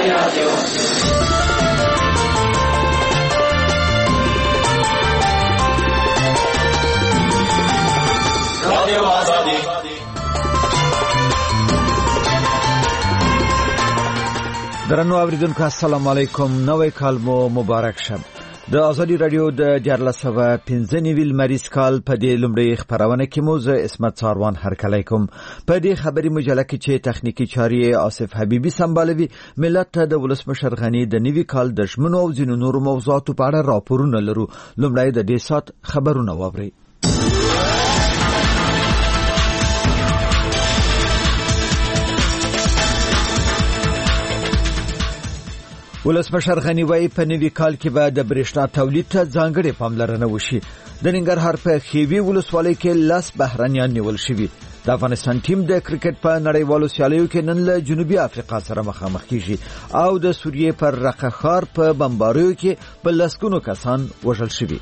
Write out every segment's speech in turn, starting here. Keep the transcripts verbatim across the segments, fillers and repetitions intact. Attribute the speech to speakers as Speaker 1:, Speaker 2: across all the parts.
Speaker 1: درنو اوریدونکو السلام علیکم. نوې کال مو مبارک شه. د ازادي رادیو د دیارلس سوه پنځه نوي لمریز کال په دې لومړۍ خپرونه کې مو زه اسمت ساروان هرکلی کوم. په دې خبري مجله کې چې تخنیکی چارې آصف حبیبي سمبالوي، ملت ته د ولسمشر غني د نوي کال د ژمنو او ځینو نورو موضوعاتو په اړه راپورونه لرو. لومړی د دې سات خبرونه واورئ. ولسمشر غني وايي په نوي کال کې به د برېښنا تولید ته ځانګړې پاملرنه وشي. د ننګرهار په خیوي ولسوالۍ کې لس بهرنیان نیول شوي. د افغانستان ټیم د کرکټ په نړیوالو سیالیو کې نن له جنوبي افریقا سره مخامخ کیږي او د سوریې پر رقه ښار په بمباریو کې په لسګونو کسان وژل شوي.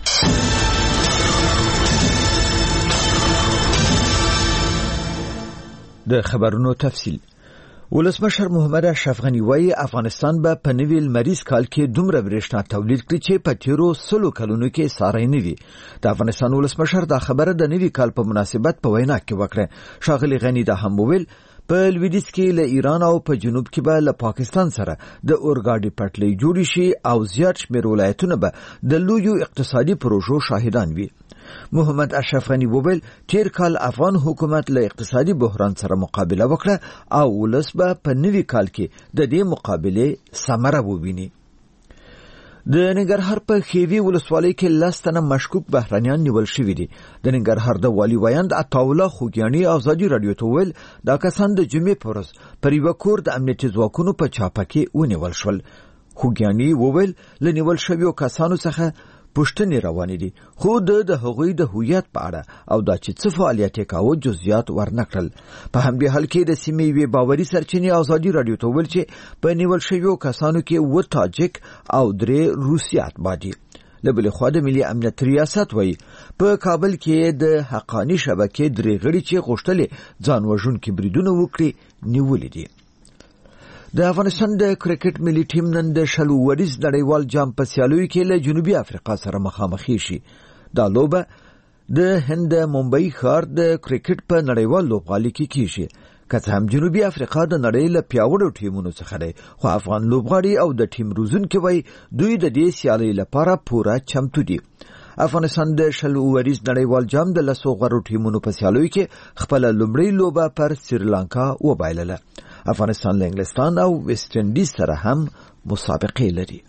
Speaker 1: د خبرونو تفصیل. ولسمشر محمد اشرف غني وايي افغانستان به په نوي لمریز کال کې دومره برېښنا تولید کړي چې په تیرو سلو کلونو کې ساری نه وي. د افغانستان ولسمشر دا خبره د نوي کال په مناسبت په وینا کې وکړه. ښاغلي غني دا هم وویل په لویدیځ کې له ایران او په جنوب کې به له پاکستان سره د اورګاډي پټلۍ جوړې شي او زیات شمېر ولایتونه به د لویو اقتصادي پروژو شاهدان وي. محمد اشرف غني وویل تیر کال افغان حکومت له اقتصادي بحران سره مقابله وکړه او ولس به په نوي کال کې د دې مقابله ثمره وویني. د ننګرهار په خیوي ولسوالۍ کې لس تنه مشکوک بهرنیان نیول شوي دي. د ننګرهار د والي ویاند عطاالله خوږیاني ازادي رادیو ته وویل دا کسان د جمعې په ورځ پر یوه کور د امنیتي ځواکونو په چاپه کې ونیول شول. خوږیاني وویل له نیول شویو کسانو څخه پوښتنې روانې دي، خو د هغوی د هویت په اړه او دا چې څه فعالیت یې کاوه جزئیات ورنکړل. په همدې حال کې د سیمې یوې باوري سرچینې ازادي رادیو ته وویل چې په نیول شویو کسانو کې اووه تاجک او درې روسي اتباع دي. له بلې خوا د ملي امنیت ریاست وایي په کابل کې د حقاني شبکې درې غړي چې غوښتلې ځان وژونکي بریدونه وکړي نیولي دي. د افغانستان د کرکټ ملي ټیم نن د شل وریز نړیوال جام په سیالیو کې له جنوبي افریقا سره مخامخ شي. دا لوبه د هند ممبئی ښار د کرکټ په نړیوال لوبغالي کې کیږي. که څه هم جنوبي افریقا د نړۍ له پیاوړو ټیمونو څخه دی، خو افغان لوبغاړي او د ټیم روزونکي وایي دوی د دې سیالۍ لپاره پوره چمتو دي. افغانستان د شل وریز نړیوال جام د لسو غوړو ټیمونو په سیالیو کې خپله لومړۍ لوبه پر سریلانکا وبایلله. افغانستان له انګلستان او ویسټ انډیز سره هم مسابقې لري.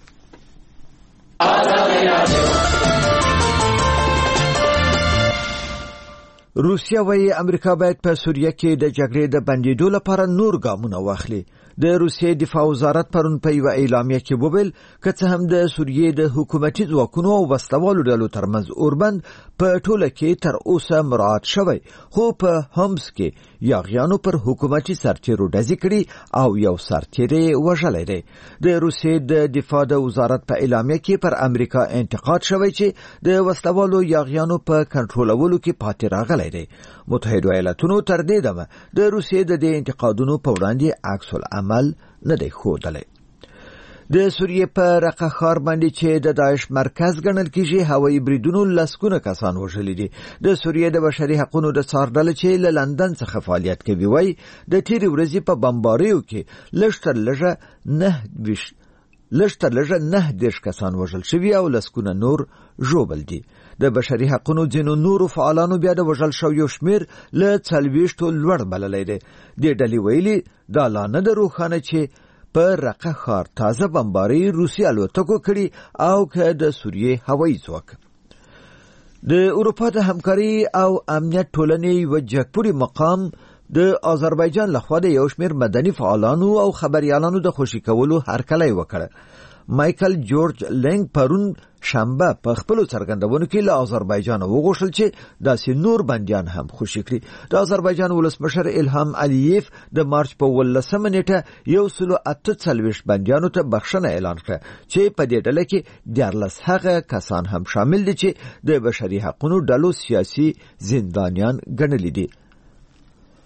Speaker 1: روسیا وايي امریکا باید په سوریه کې د جګړې د بندیدو لپاره نور ګامونه واخلي. د روسیې دفاع وزارت پرون په یوه اعلامیه کې وویل که څه هم د سوریې د حکومتي ځواکونو او وسلوالو ډلو ترمنځ اوربند په ټوله کې تر اوسه مراعات شوی، خو په همس کې یاغیانو پر حکومتي سرتیرو ډزې کړي او یو سرتیر یې وژلی دی. د روسیې د دفاع د وزارت په اعلامیه کې پر امریکا انتقاد شوی چې د وسلوالو یاغیانو په کنټرولولو کې پاتې راغلی دی. متحده ایالاتونو تر دې دمه د روسیې د دې انتقادونو په وړاندې عکس العمل نه دی ښودلی. د سوریې په رقه ښار باندې چې د داعش مرکز ګڼل کېږي هوایي بریدونو لسګونه کسان وژلي دي. د سوریې د بشري حقونو د څار ډله چې له لندن څخه فعالیت کوي وایي د تېرې ورځې په بمباریو کې لږ تر لږه نه ویشت لږ تر لږه نه دېرش کسان وژل شوي او لسګونه نور ژوبل دي. د بشري حقونو ځینو نورو فعالانو بیا د وژل شویو شمېر له څلوېښتو لوړ بللی دی. دې ډلې ویلي دا لا نه ده روښانه چې په رقه ښار تازه بمبارۍ روسي الوتکو کړي او که د سوریې هوایي ځواک. د اروپا د همکاري او امنیت ټولنې یوه جګپوړي مقام د آذربایجان لخوا د یو شمېر مدني فعالانو او خبریالانو د خوشي کولو هرکلی وکړ. مایکل جورج لینګ پرون شنبه په خپلو څرګندونو کې له آذربایجان وغوښتل چې داسې نور بندیان هم خوشي کړي. د آذربایجان ولسمشر الهام علییف د مارچ په اوولسمه نیټه یو سلو اته څلوېښت بندیانو ته بخښنه اعلان کړه چې په دې ډله کې دیارلس هغه کسان هم شامل دي چې د بشري حقونو ډلو سیاسي زندانیان ګڼلي دي.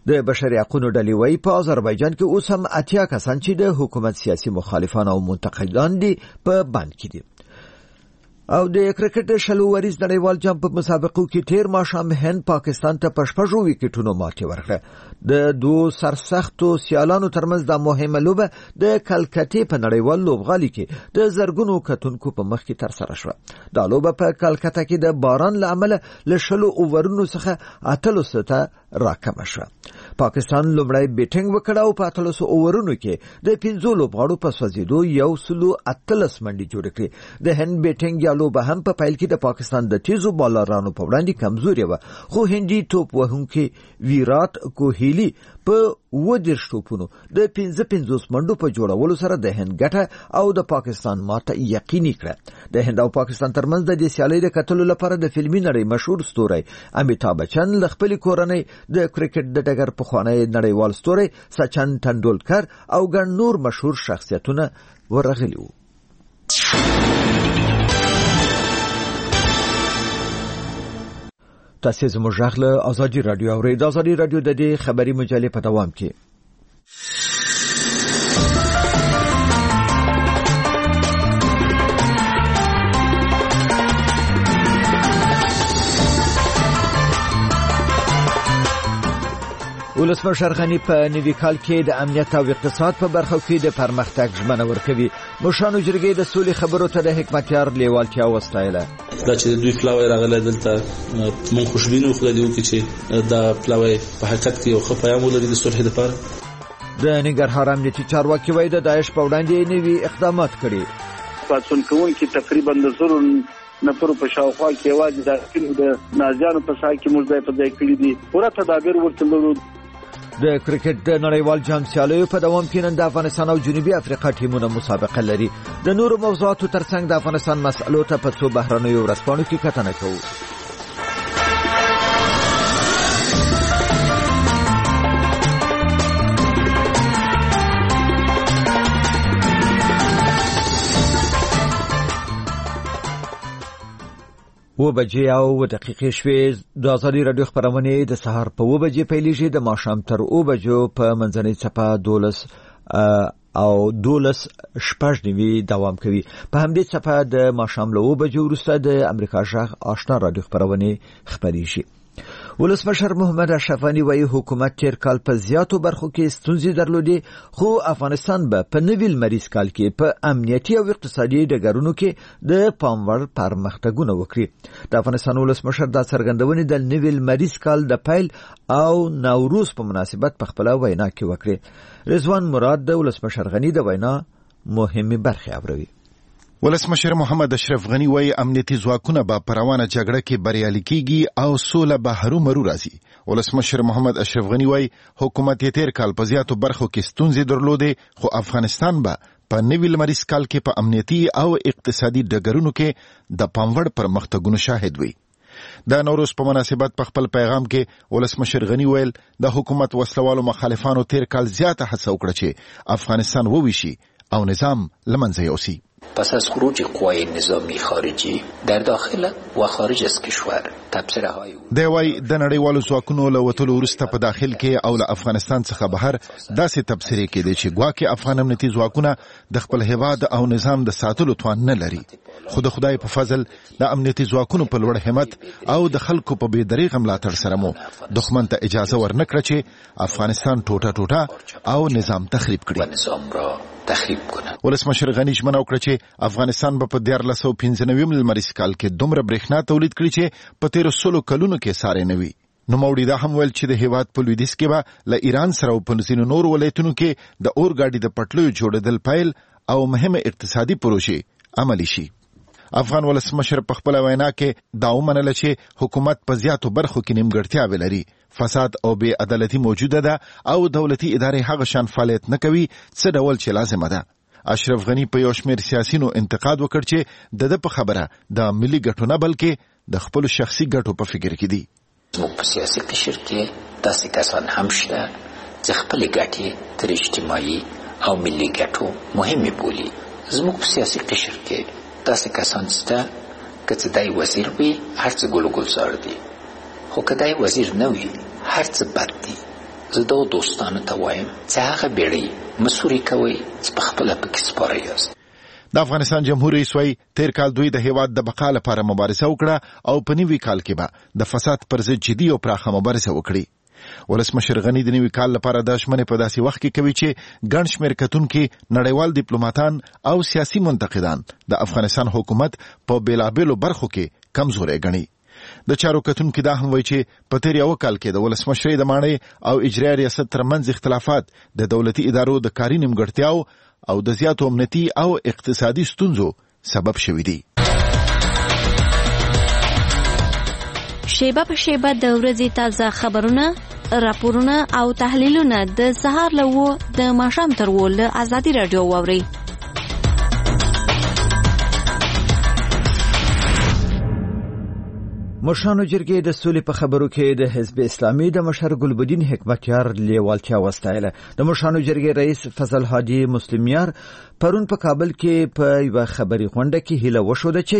Speaker 1: د بشري حقوقو ډلې وایي په آذربایجان کې اوس هم اتیا کسان چې د حکومت سیاسي مخالفان او منتقدان دي په بند کې دي. او د کرکټ شلو وریز نړیوال جام په مسابقو کې تیر ماښام هند پاکستان ته په شپږو وکټونو ماتې ورکړه. د دوه سرسختو سیالانو ترمنځ د مهمه لوبه د کلکتې په نړیوال لوبغالي کې د زرګونو کتونکو په مخ کې ترسره شوه. دا لوبه په کلکته کې د باران له امله له شلو اوورونو څخه اتلس ته راکمه شوه. پاکستان لومړی بیټینګ وکړ او په اتلس اوورونو کې د پنځو لوبغاړو په سوځېدو یو سلو اتلس منډې جوړې کړې. د هند بیټینګ یا لوبه هم په پیل کې د پاکستان د تیزو بالرانو په وړاندې کمزورې وه، خو هندي توپ وهونکي ویرات کوهلی په ودرش توپونو د پنځه پنځوس منډو په جوړولو سره د هند ګټه او د پاکستان ماته یقیني کړه. د هند او پاکستان ترمنځ د دې سیالۍ د کتلو لپاره د فلمي نړۍ مشهور ستوری امیتابھ بچن له خپلې کورنۍ د کرکټ د ډګر پخوانی نړیوال ستوری سچن تندولکر او ګڼ نور مشهور شخصیتونه ورغلي وو. تاسو زموږ غږ له ازادي رادیو اورئ. د ازادي رادیو د دې خبري مجلې په دوام کې ولسمشر غنی په نوي کال کې د امنیت او اقتصاد په برخو کې د پرمختګ ژمنه ورکوي. مشرانو جرګې د سولې خبرو ته د حکمتیار لیوالتیا وستایله.
Speaker 2: دا چې دوی پلاوی راغله دلته مونږ خوشبینو خو دیو کې چې دا پلاوی په حقیقت کې یو ښه پیغام ولري د صلح لپاره.
Speaker 1: د ننګرهار امنیتي چارواکي وایي د داعش په وړاندې نوي اقدامات کړي.
Speaker 3: پاتون کوونکي تقریبا د زرو نفر په شاوخوا کې واځي د نازیانو په ساحه کې موږ ځای په ځای کړی دي. پوره تدابیر ورته لرو.
Speaker 1: د کرکټ د نړیوال جام سیالیو په دوام کې نن د افغانستان او جنوبي افریقا ټیمونه مسابقه لري. د نورو موضوعاتو ترڅنګ د افغانستان مسألو ته په څو بهرنیو ورځپاڼو کې کتنه کوو. و بجې او دقیقې شوې. د ازادي رادیو خبرونه د سهار په و بجې پیلېږي، د ماښام تر او بجو په منځنۍ څپه دولس او دولس شپږ نیمې دوام کوي. په همدې څپه د ماښام له او بجو وروسته د امریکا غږ آشنا رادیو خبرونه خپرېږي. ولسمشر محمد اشرف غنی وایي حکومت تیر کال په زیاتو برخو کې ستونزې درلودې، خو افغانستان به په نوي لمریز کال کې په امنیتي او اقتصادي ډګرونو کې د پاموړ پرمختګونه وکړي. د افغانستان ولسمشر دا څرګندونې د نوي لمریز کال د پیل او نوروز په مناسبت په خپله وینا کې وکړې. رضوان مراد د ولسمشر غنی د وینا مهمه برخه اوري.
Speaker 4: ولسمشر محمد اشرف غنی وایي امنیتي ځواکونه به په روانه جګړه کې بریالي کیږي او سوله به هرومرو راځي. ولسمشر محمد اشرف غنی وایي حکومت یې تیر کال په زیاتو برخو کې ستونزې درلودې، خو افغانستان به په نوي لمریز کال کې په امنیتي او اقتصادي ډګرونو کې د پاموړ پرمختګونو شاهد وي. د نوروز په مناسبت په خپل پیغام کې ولسمشر غنی ویل د حکومت وسلوالو مخالفانو تیر کال زیاته هڅه وکړه چې افغانستان وویشي او نظام له منځه یوسي.
Speaker 5: پس از خروج قوای نظامی خارجی در داخل و خارج از کشور تبصره های
Speaker 4: دی وای د نړیوالو ځواکونو له وتلو وروسته په داخل کې او له افغانستان څخه بهر داسې تبصرې کېدې چې ګواکې افغان امنیتي ځواکونه د خپل هیواد او نظام د ساتلو توان نه لري. خو د خدای په فضل د امنیتي ځواکونو په لوړ همت او د خلکو په بې دریغه ملاتړ سره مو دښمن ته اجازه ورنکړه چې افغانستان ټوټه ټوټه او نظام تخریب کړي.
Speaker 5: تخریب کنه.
Speaker 4: ولسمشر غنی ژمنه وکړه چې افغانستان به په دیارلس سوه پنځه نوي لمریز کال کې دومره برېښنا تولید کړي چې په تیرو سلو کلونو کې ساری نه وي. نوموړي دا هم ویل چې د هیواد په لویدیځ کې به له ایران سره او په ځینو نور ولایتونو کې د اورګاډي د پټلیو جوړېدل پیل او مهمه اقتصادي پروژې عملي شي. افغان ولسمشر په خپل وینا کې دا ومنله چې حکومت په زیاتو برخو کې نیمګړتیاوې لري، فساد او بې عدالتي موجوده ده او دولتي ادارې هغه شان فعالیت نه کوي څه ډول چې لازمه ده. اشرف غنی په یو شمېر سیاسینو انتقاد وکړ چې د ده په خبره د ملي ګټو نه بلکې د خپلو شخصي ګټو په فکر کې دي.
Speaker 5: زموږ په سیاسي قشر کې داسې کسان هم شته چې خپلې ګټې تر اجتماعي او ملي ګټو مهمې بولي. زموږ په سیاسي قشر کې داسې کسان شته که څه دی وزیر وي هر څه ګل و ګلزار دي، خو که دی وزیر نه وي هر څه بد دي. زه دغو دوستانو ته وایم چې هغه بیړۍ مسوري کوئ چې پخپله پکې سپاره یاست.
Speaker 4: د افغانستان جمهور رئیس وایي تیر کال دوی د هیواد د بقا لپاره مبارزه وکړه او په نوي کال کې به د فساد پر ضد جدي او پراخه مبارزه وکړي. ولسمشر غني د نوي کال لپاره د ژمنې په داسې وخت کې کوي چې ګڼ شمېر کتونکي نړیوال ډیپلوماتان او سیاسي منتقدان د افغانستان حکومت په بیلابیلو برخو کې کمزوري ګڼي. د چارو کتونکي دا هم وایي چې په تیر یو کال کې د ولسمشرۍ د ماڼۍ او اجرایي ریاست ترمنځ اختلافات د دولتي ادارو د کاري نیمګړتیاو او د زیاتو امنیتي او اقتصادي ستونزو سبب شوي دي.
Speaker 6: شیبه په شیبه د ورځې تازه خبرونه، راپورونه او تحلیلونه د سهار له اوو د ماښام تر اوو له ازادي راډیو واورئ.
Speaker 1: مشرانو جرګې د سولې په خبرو کې د حزب اسلامي د مشر ګلبدین حکمتیار لیوالتیا وستایله. د مشرانو جرګې رئیس فضل هادي مسلمیار پرون په کابل کې په یو خبري غونډه کې هیله وشوده چې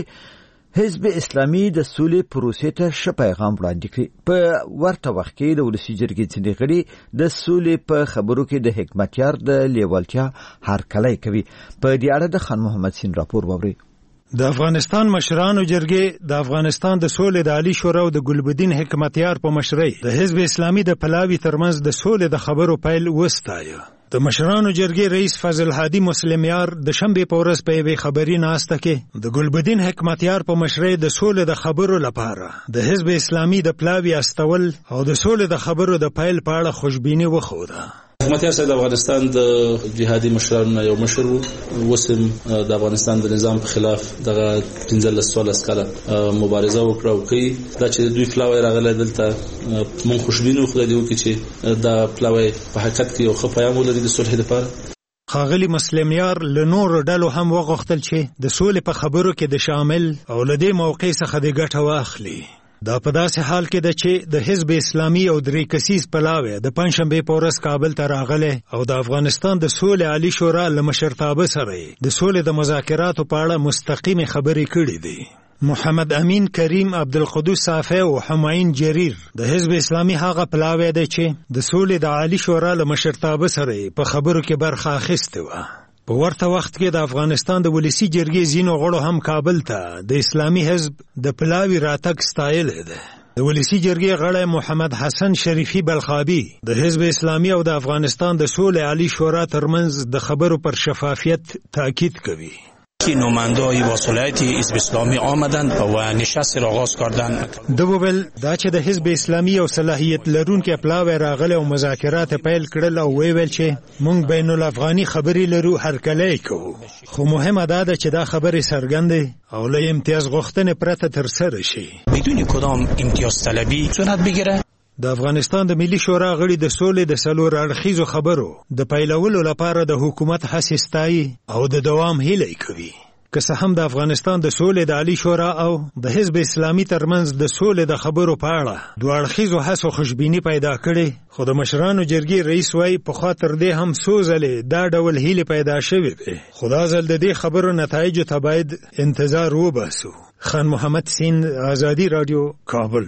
Speaker 1: حزب اسلامي د سولې پروسې ته ښه پیغام وړاندې کړي. په ورته وخت کې د ولسي جرګې ځینې غړي د سولې په خبرو کې د حکمتیار د لیوالتیا هرکلی کوي. په دې اړه د خان محمد سین راپور واورئ.
Speaker 7: د افغانستان مشرانو جرګې د افغانستان د سولې د عالی شورا او د ګلبدین حکمتیار په مشرۍ د حزب اسلامي د پلاوي ترمنځ د سولې د خبرو پیل وستایه. د مشرانو جرګې رئیس فضل هادي مسلمیار د شنبې په ورځ په یوې خبري ناسته کې د ګلبدین حکمتیار په مشرۍ د سولې د خبرو لپاره د حزب اسلامي د پلاوي استول او د سولې د خبرو د پیل په اړه خوشبیني وښوده.
Speaker 2: حکمتیار صاحب د افغانستان د جهادي مشرانو یو مشر وسم د افغانستان د نظام په خلاف دغه پنځلس سوالس کاله مبارزه وکړه او کوي. دا چې دوی پلاوی راغلی دلته مونږ خوشبینو خو دی وکړي چې دا پلاوی په حقیقت کې یو ښه پیغام ولري د صلح لپاره.
Speaker 7: ښاغلي مسلمیار له نورو ډلو هم وغوښتل چې د سولې په خبرو کې د شامل او له دې موقع څخه د ګټه واخلي. دا په داسې حال کې ده چې د حزب اسلامي او درې کسیز پلاوی د پنځشنبې په ورځ کابل ته راغلی او د افغانستان د سولې عالی شورا له مشرتابه سره د سولې د مذاکراتو په اړه مستقیمې خبرې کړې دي. محمد امین کریم عبدالقدوس صافی او حماین جریر د حزب اسلامي هغه پلاوی دی چې د سولې د عالی شورا له مشرتابه سره په خبرو کې برخه اخیستې وه. په ورته وخت کې د افغانستان د ولسی جرګې ځینو غړو هم کابل ته د اسلامي حزب د پلاوي راتګ ستایلی دی. د ولسی جرګې غړی محمد حسن شریفي بلخابي د حزب اسلامي او د افغانستان د سولې عالی شورا ترمنځ د خبرو پر شفافیت تاکید کوي.
Speaker 8: که نماینده‌های با صلاحیت حزب اسلامی آمدند و نشست را آغاز کردند.
Speaker 7: دوبل دا چې د حزب اسلامی او صلاحیت لرونکو پلاوی راغله او مذاکرات پیل کړل او ویل چې مونږ بین الافغاني خبرې لرو هرکلی کوو. خو مهمه دا ده چې دا خبرې څرګندې او له امتیاز غوښتنې پرته ترسره شي.
Speaker 8: بدون کدام امتیاز طلبی صورت بگیره.
Speaker 7: د افغانستان د ملي شورا غړي د سولې د څلور اړخیزو خبرو د پیلولو لپاره د حکومت هڅې ستایي او د دوام هیله کوي. که څه هم د افغانستان د سولې د عالی شورا او د حزب اسلامي ترمنځ د سولې د خبرو په اړه دوه اړخیزو هڅو خوشبیني پیدا کړې، خو د مشرانو جرګې رئیس وایي پخوا تر دې هم څو ځلې دا ډول هیلې پیدا شوې وې، خو دا ځل د دې خبرو نتایجو ته باید انتظار وباسو. خان محمد سین، ازادي راډیو، کابل.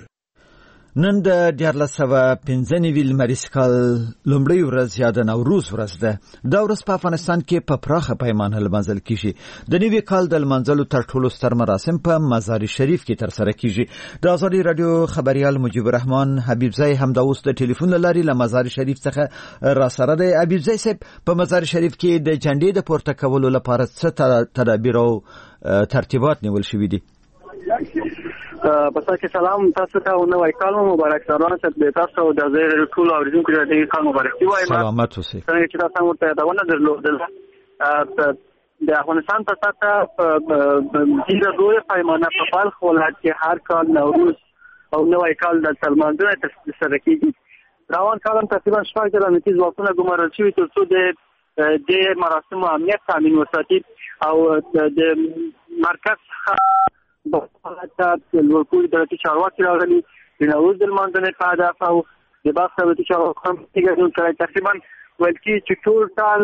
Speaker 1: نن د دیارلس سوه پنځه نوي لمریز کال لومړۍ ورځ یا د نوروز ورځ ده. دا ورځ په افغانستان کې په پراخه پیمانه لمانځل کیږي. د نوي کال د لمانځلو تر ټولو ستر مراسم په مزار شریف کې ترسره کیږي. د ازادي راډیو خبريال مجيب الرحمن حبیبزی هم د اوس د ټلیفون لاري له مزار شریف څخه را سره دی. حبیبزی صاحب، په مزار شریف کې د جنډې د پورته کولو لپاره څه تدابیر او ترتیبات نیول شوي دي؟
Speaker 3: بس که سلام تاسو ته او نوی کال مبارک. سلام ست به تاسو او د زیر ټول اوریدونکو ته د کال مبارک دی وایم.
Speaker 1: سلامات اوسئ.
Speaker 3: څنګه چې تاسو ورته دا ونه درلودل د افغانستان په ساته د دوه پیمانه په فعال خولات کې هر کال نوروز او نوی کال د سلمانځنه ترسره کیږي. روان کال تقریبا شپږ ځله امنیتي ځواکونه ګمارل شوي تر څو د د مراسمو امنیت تامین وساتي او د مرکز بحثات الوکول دولتي چارواکي راغلي د نوروز د لمانځنې په هدف او د باغ دولتي چارواکو هم ګډون کړی. تقریبا ویل کېږي چې ټول ټال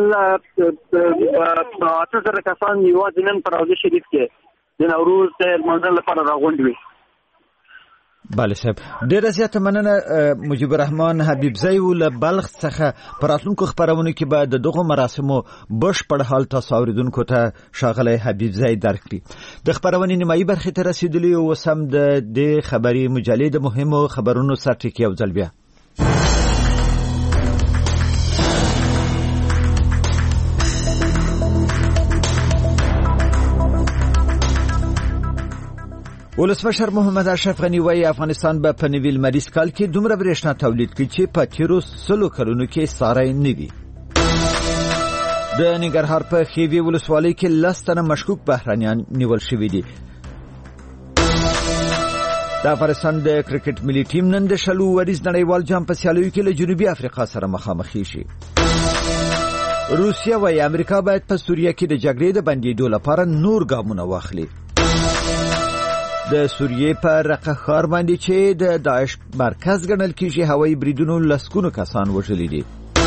Speaker 3: اته زره کسان یوازې نن په روضه شریف کې د نوروز د لمانځنې لپاره راغونډ وي.
Speaker 1: بله صاحب ډیره زیاته مننه مجيب الرحمن حبیبزی ول بلخ څخه پراتونکو خبرونه کې به د دغه مراسمو بشپړ حال تاسو اوریدونکو ته شاغله حبیبزی درکړي د خبرونه نیمایي برخه ته رسیدلی او سم د د خبري مجلې د مهمو خبرونو سرټکی او ځل بیا ولسمشر محمد اشرف غنی وايي افغانستان به په نوي لمریز کال کې دومره برېښنا تولید کړي چې په تیرو سلو کلونو کې ساری نه وي. د ننګرهار په خیوي ولسوالۍ کې لس تنه مشکوک بهرانيان نیول شوي دي. د افغانستان د کرکټ ملي ټیم نن د شلو وریز نړیوال جام په سیالیو کې له جنوبي افریقا سره مخامخ شي. روسیا وايي امریکا باید په سوریه کې د جګړې د بندیدو لپاره نور ګامونه واخلي. د سوریې په رقه ښار باندې چې د داعش مرکز ګڼل کېږي هوایي بریدونو لسګونو کسان وژلي دي.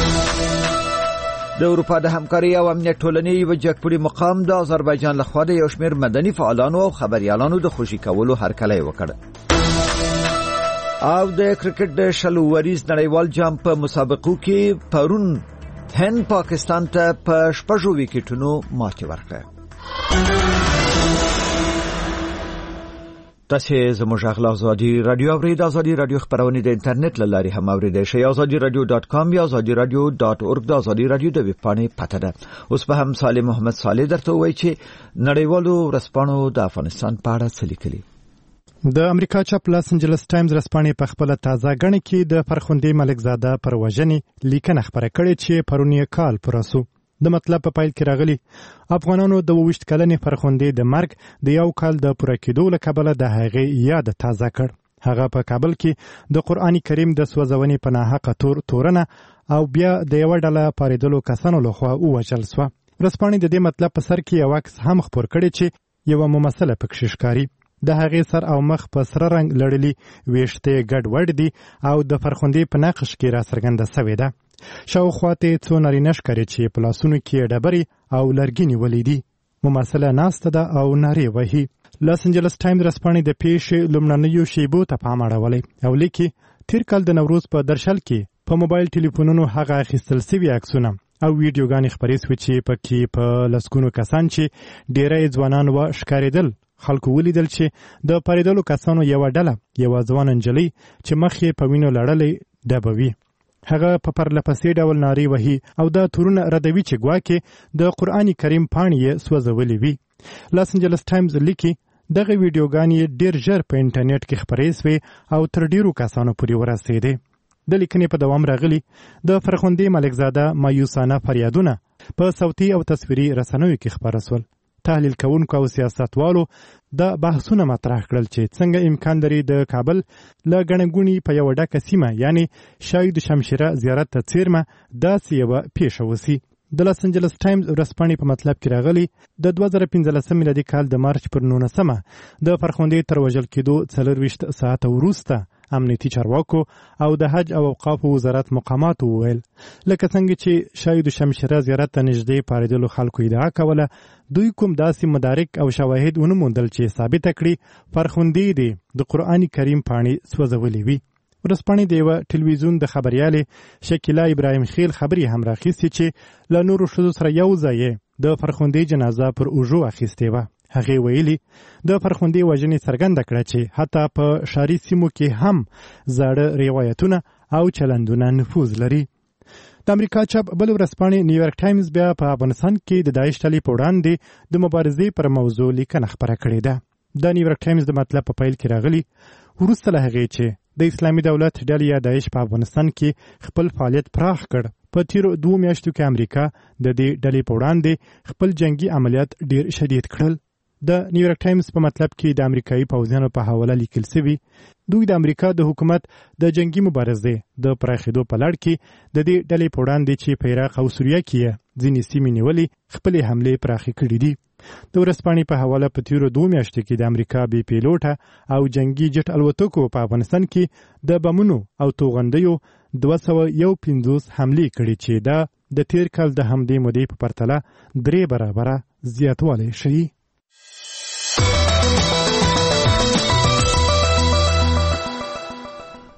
Speaker 1: د اروپا د همکارۍ او امنیت ټولنې یو جګپوړي مقام د آذربایجان لخوا د یو شمېر مدني فعالانو او خبريالانو د خوشي کولو هرکلی وکړ. او د کرکټ د شلو وریز نړیوال جام په مسابقو کې پرون هند پاکستان ته په شپږو ویکټونو ماتې ورکړه. تاسو زموږ غلا ازادي رادیو اورید ازادي رادیو خبرونه د انټرنیټ لاري هم اوریدئ شئ ازادي رادیو ډاټ کام یا ازادي رادیو ډاټ اورګ د ازادي رادیو د ویب پاڼې پته ده. اوس به هم صالح محمد صالح درته وایي چې نړیوالو ورځپاڼو د افغانستان په اړه څه لیکلي.
Speaker 9: د امریکا چاپ لاس انجلس ټایمز ورځپاڼې په خپل تازه غڼه کې د فرخندې ملکزاده پر وژنې لیکنه خبره کړې چې پرونی کال پرسو د مطلب په پایل کې راغلي افغانانو د وشت کلنې فرخندې د مرګ د یو کال د پوره کېدو له کبله د هغې یاد تازه کړ. هغه په کابل کې د قرآن کریم د سوځونې په ناحقه تور تورنه او بیا د یو ډله پاریدلو کسانو لخوا ووژل شوه. ورځپاڼې د دې مطلب په سر کې یو عکس هم خپور کړی چې یو ممثله پکې ښکاري. د هغې سر او مخ په سره رنګ لړلي ویښته ګډ وډ دي او د فرخندې په نقش کې را څرګنده شوې ده. شاوخواته څو نارینه ښکاري چې په لاسونو کې ډبرې او لرګینې ولیدي. ممثله ناسته ده او نارې وهي. لاس انجلس ټایمز ورځپاڼې د پیښې لومړنیو شیبو ته پام اړولی او لیکي تیر کال د نوروز په درشل کې په موبایل ټلیفونونو هغه اخیستل سوي عکسونه او ویډیوګانې خپرې سوې چې پکې په لسګونو کسان چې ډېری ځوانان و ښکارېدل. خلکو ولیدل چې د پاریدلو کسانو یوه ډله یوه ځوانه نجلۍ چې مخ یې په وینو لړلی ډبوي. هغه په پرلپسې ډول نارې وهي او دا تورونه ردوي چې ګواکې د قرآن کریم پاڼې یې سوځولې وي. لاس انجلس ټایمز لیکي دغه ویډیوګانې ډېر ژر په انټرنیټ کې خپرې سوې او تر ډېرو کسانو پورې ورسېدې. د لیکنې په دوام راغلي د فرخندې ملکزاده مایوسانه فریادونه په صوتي او تصویري رسنیو کې خپاره سول. تحلیل کوونکو او سیاستوالو د بحثونه مطرح کړل چې څنګه امکان لري د کابل له ګڼګونې په یوه ډکه سیمه یعنی شاهید شمشیره زیارت ته څیرمه داسې یوه پیښه وسي. د لاس انجلس ټایمز ورځپاڼې په مطلب کې راغلي د دوه زره پنځلسم میلادي کال د مارچ پر نولسمه د فرخندې تر وژل کېدو څلرویشت ساعته وروسته امنیتي چارواکو او د حج او اوقافو وزارت مقاماتو وویل لکه څنګه چې شاهید شمشیره زیارت ته نږدې پارېدلو خلکو ادعا کوله دوی کوم داسې مدارک او شواهد ونه موندل چې ثابته کړي فرخندې دې د قرآن کریم پاڼې سوځولې وي. ورځپاڼې د یوه ټلویزیون د خبریالې شکیلا ابراهیم خیل خبرې هم راخیستې چې له نورو ښځو سره یو ځای د فرخندې جنازه پر اوږو اخیستې وه. هغې ویلي د فرخندې وژنې څرګنده کړه چې حتی په ښاري سیمو کې هم زاړه روایتونه او چلندونه نفوذ لري. د امریکا چاپ بل ورځپاڼې نیویارک ټایمز بیا په افغانستان کې د داعش ډلې په وړاندې د مبارزې پر موضوع لیکنه خپره کړې ده. د نیویارک ټایمز د مطلب په پیل کې راغلي وروسته له هغې چې د اسلامي دولت ډلې یا داعش په افغانستان کې خپل فعالیت پراخ کړ په تیرو دوه میاشتو کې امریکا د دې ډلې په وړاندې خپل جنگي عملیات ډیر شدید کړل. د نیویارک ټایمز په مطلب کې د امریکایي پوځیانو په حواله لیکل شوي دوی د امریکا د حکومت د جنگي مبارزې د پراخېدو په لړ کې د دې ډلې په وړاندې چې په عراق او سوریه کې ځینې سیمې نیولې خپلې حملې پراخې کړې دي. د ورځپاڼې په حواله په تیرو دوه میاشتو کې د امریکا بې پیلوټه او جنگي جټ الوتکو په افغانستان کې د بمونو او توغندیو دوه سوه یو پنځوس حملې کړې چې دا د تیر کال د همدې مودې په پرتله درې برابره زیاتوالی ښیي.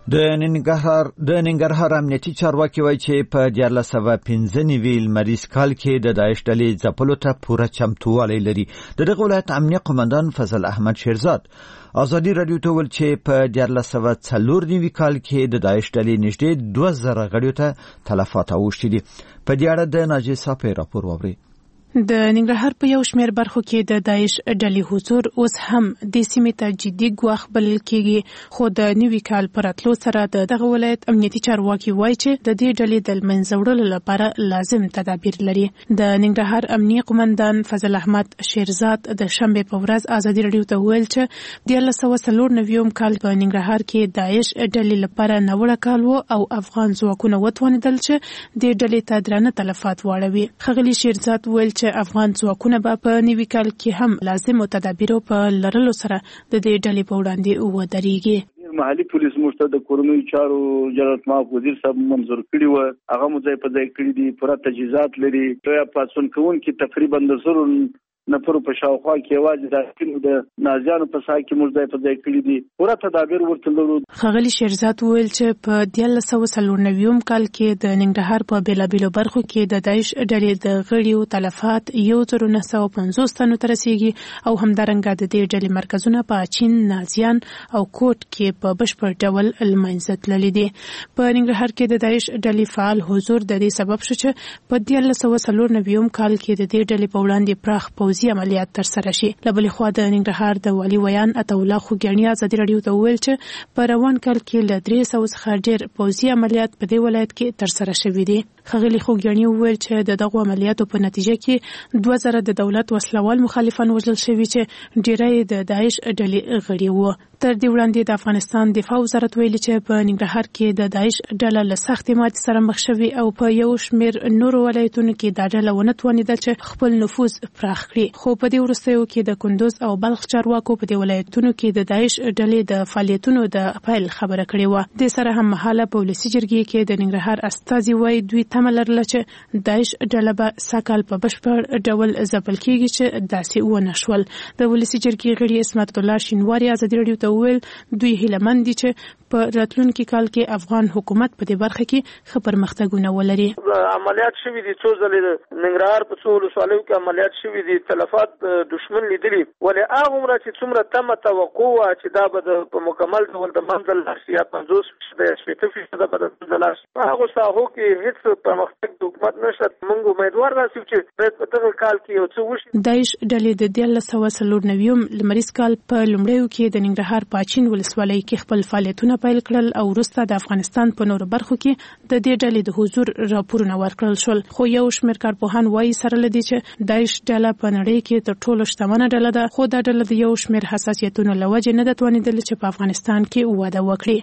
Speaker 1: د ننګرهار د ننګرهار امنیتي چارواکي وایي چې په دیارلس سوه پنځه نوي لمریز کال کې د داعش ډلې ځپلو ته پوره چمتووالی لري. د دغه ولایت امنیه قومندان فضل احمد شیرزاد ازادي رادیو ته ویل چې په دیارلس سوه څلور نوي کال کې د داعش ډلې نږدې دوه زره غړیو ته تلفات اوښتي دي. په دې اړه د ناجیه صافی راپور واورئ.
Speaker 10: د ننګرهار په یو شمېر برخو کې د داعش ډلې حضور اوس هم د سیمې ته جدي ګواښ بلل کېږي، خو د نوي کال په راتلو سره د دغه ولایت امنیتي چارواکي وایي چې د دې ډلې د منځه وړلو لپاره لازم تدابیر لري. د ننګرهار امنیه قومندان فضل احمد شیرزاد د شنبې په ورځ ازادي رادیو ته ویل چې د دیارلس سوه څلور نوي کال په ننګرهار کې داعش ډلې لپاره ناوړه کال و او افغان ځواکونه وتوانېدل چې د ډلې ته درانه تلفات واړوي. ښاغلي شیرزاد ویل چې افغان ځواکونه به په نوي کال کې هم لازم تدابیرو په لرلو سره د دې ډلې په وړاندې ودرېږي.
Speaker 3: محلي پولیس موږ د کورنیو چارو جنرال معاف وزیر صاحب منظور کړي و، هغه مو ځای په ځای کړي دي، پوره تجهیزات لري. یا پاتون کوونکي تقریبا د زرو نفر په شاوخوا کې واجب د د نازیانو په سا کې موږ ځای په ځای کړي دي، پوره تدابیر ورته لرو.
Speaker 10: ښاغلي شیرزاد ویل چې په دیارلس سوه څلور نوي کال کې د ننګرهار په بېلابېلو برخو کې د داعش ډلې د غړیو تلفات یو زر نه سوه پنځوس تنو ته رسیږي او همدارنګه د دې ډلې مرکزونه په اچین، نازیان او کوټ کې په بشپړ ډول لمنځه تللي دي. په ننګرهار کې د داعش ډلې فعال حضور د دې سبب شو چې په دیارلس سوه څلور نوي کال کې د دې ډلې په وړاندې پراخ پوځي عملیات ترسره شي. له بلې خوا د ننګرهار د والي ویان عطاالله خوږیاڼي ازادي رادیو ته وویل چې په روان کال کې له درې سوه څخه ډېر پوځي عملیات په دې ولایت کې ترسره شوي دي. ښاغلي خوږیاڼي وویل چې د دغو عملیاتو په نتیجه کې دوه زره د دولت وسلوال مخالفان وژل شوي چې ډېری د داعش ډلې غړي وو. تر دې وړاندې د افغانستان دفاع وزارت ویلي چې په ننګرهار کې د داعش ډله له سختې ماتې سره مخ شوي او په یو شمېر نورو ولایتونو کې دا ډله ونه توانېدل چې خپل نفوذ پراخ کړي. خو په دې وروستیو کې د کندوز او بلخ چارواکو په دې ولایتونو کې د داعش ډلې د فعالیتونو د پیل خبره کړې وه. د سره هم مهاله په ولسي جرګې کې د ننګرهار استازي وایي دوی تمه لرله چې داعش ډله به سږ په بشپړ ډول ځپل کېږي چې داسې ونه شول. د ولسي جرګې غړي اسمت الله شینواري ازادي رادیو ته وویل دوی هیلهمند دي چې په راتلونکي کال کې افغان حکومت په دې برخه کې ښه پرمختګونه ولري.
Speaker 11: عملیات شوي دي، څو ځلې ننګرهار په څو ولسوالیو کې عملیات شوي دي، تلفات دشمن لیدلي، ولې هغومره چې څومره تمه توقع وه چې دا به د په مکمل ډول د منځ لاړ شي یا پنځوس فیصده یا شپېته فیصده به د منځه لاړ شي، په هغو ساحو کې هېڅ پرمختګ د حکومت نشته. موږ امیدوار راسو چې باید په دغه کال کې یو څه وشي.
Speaker 10: داعش ډلې د دیارلس سوه څلور نوي لمریز کال په لومړیو کې د ننګرهار په اچین ولسوالۍ کې خپل فعالیتونه پیل کړل او وروسته د افغانستان په نورو برخو کې د دې ډلې د حضور راپورونه ورکړل شول. خو یو شمېر کارپوهان وایي سره له دې چې داعش ډله په نړۍ کې تر ټولو شتمنه ډله ده، خو دا ډله د یو شمېر حساسیتونو له وجې نه ده توانېدلې چې په افغانستان کې وده وکړي.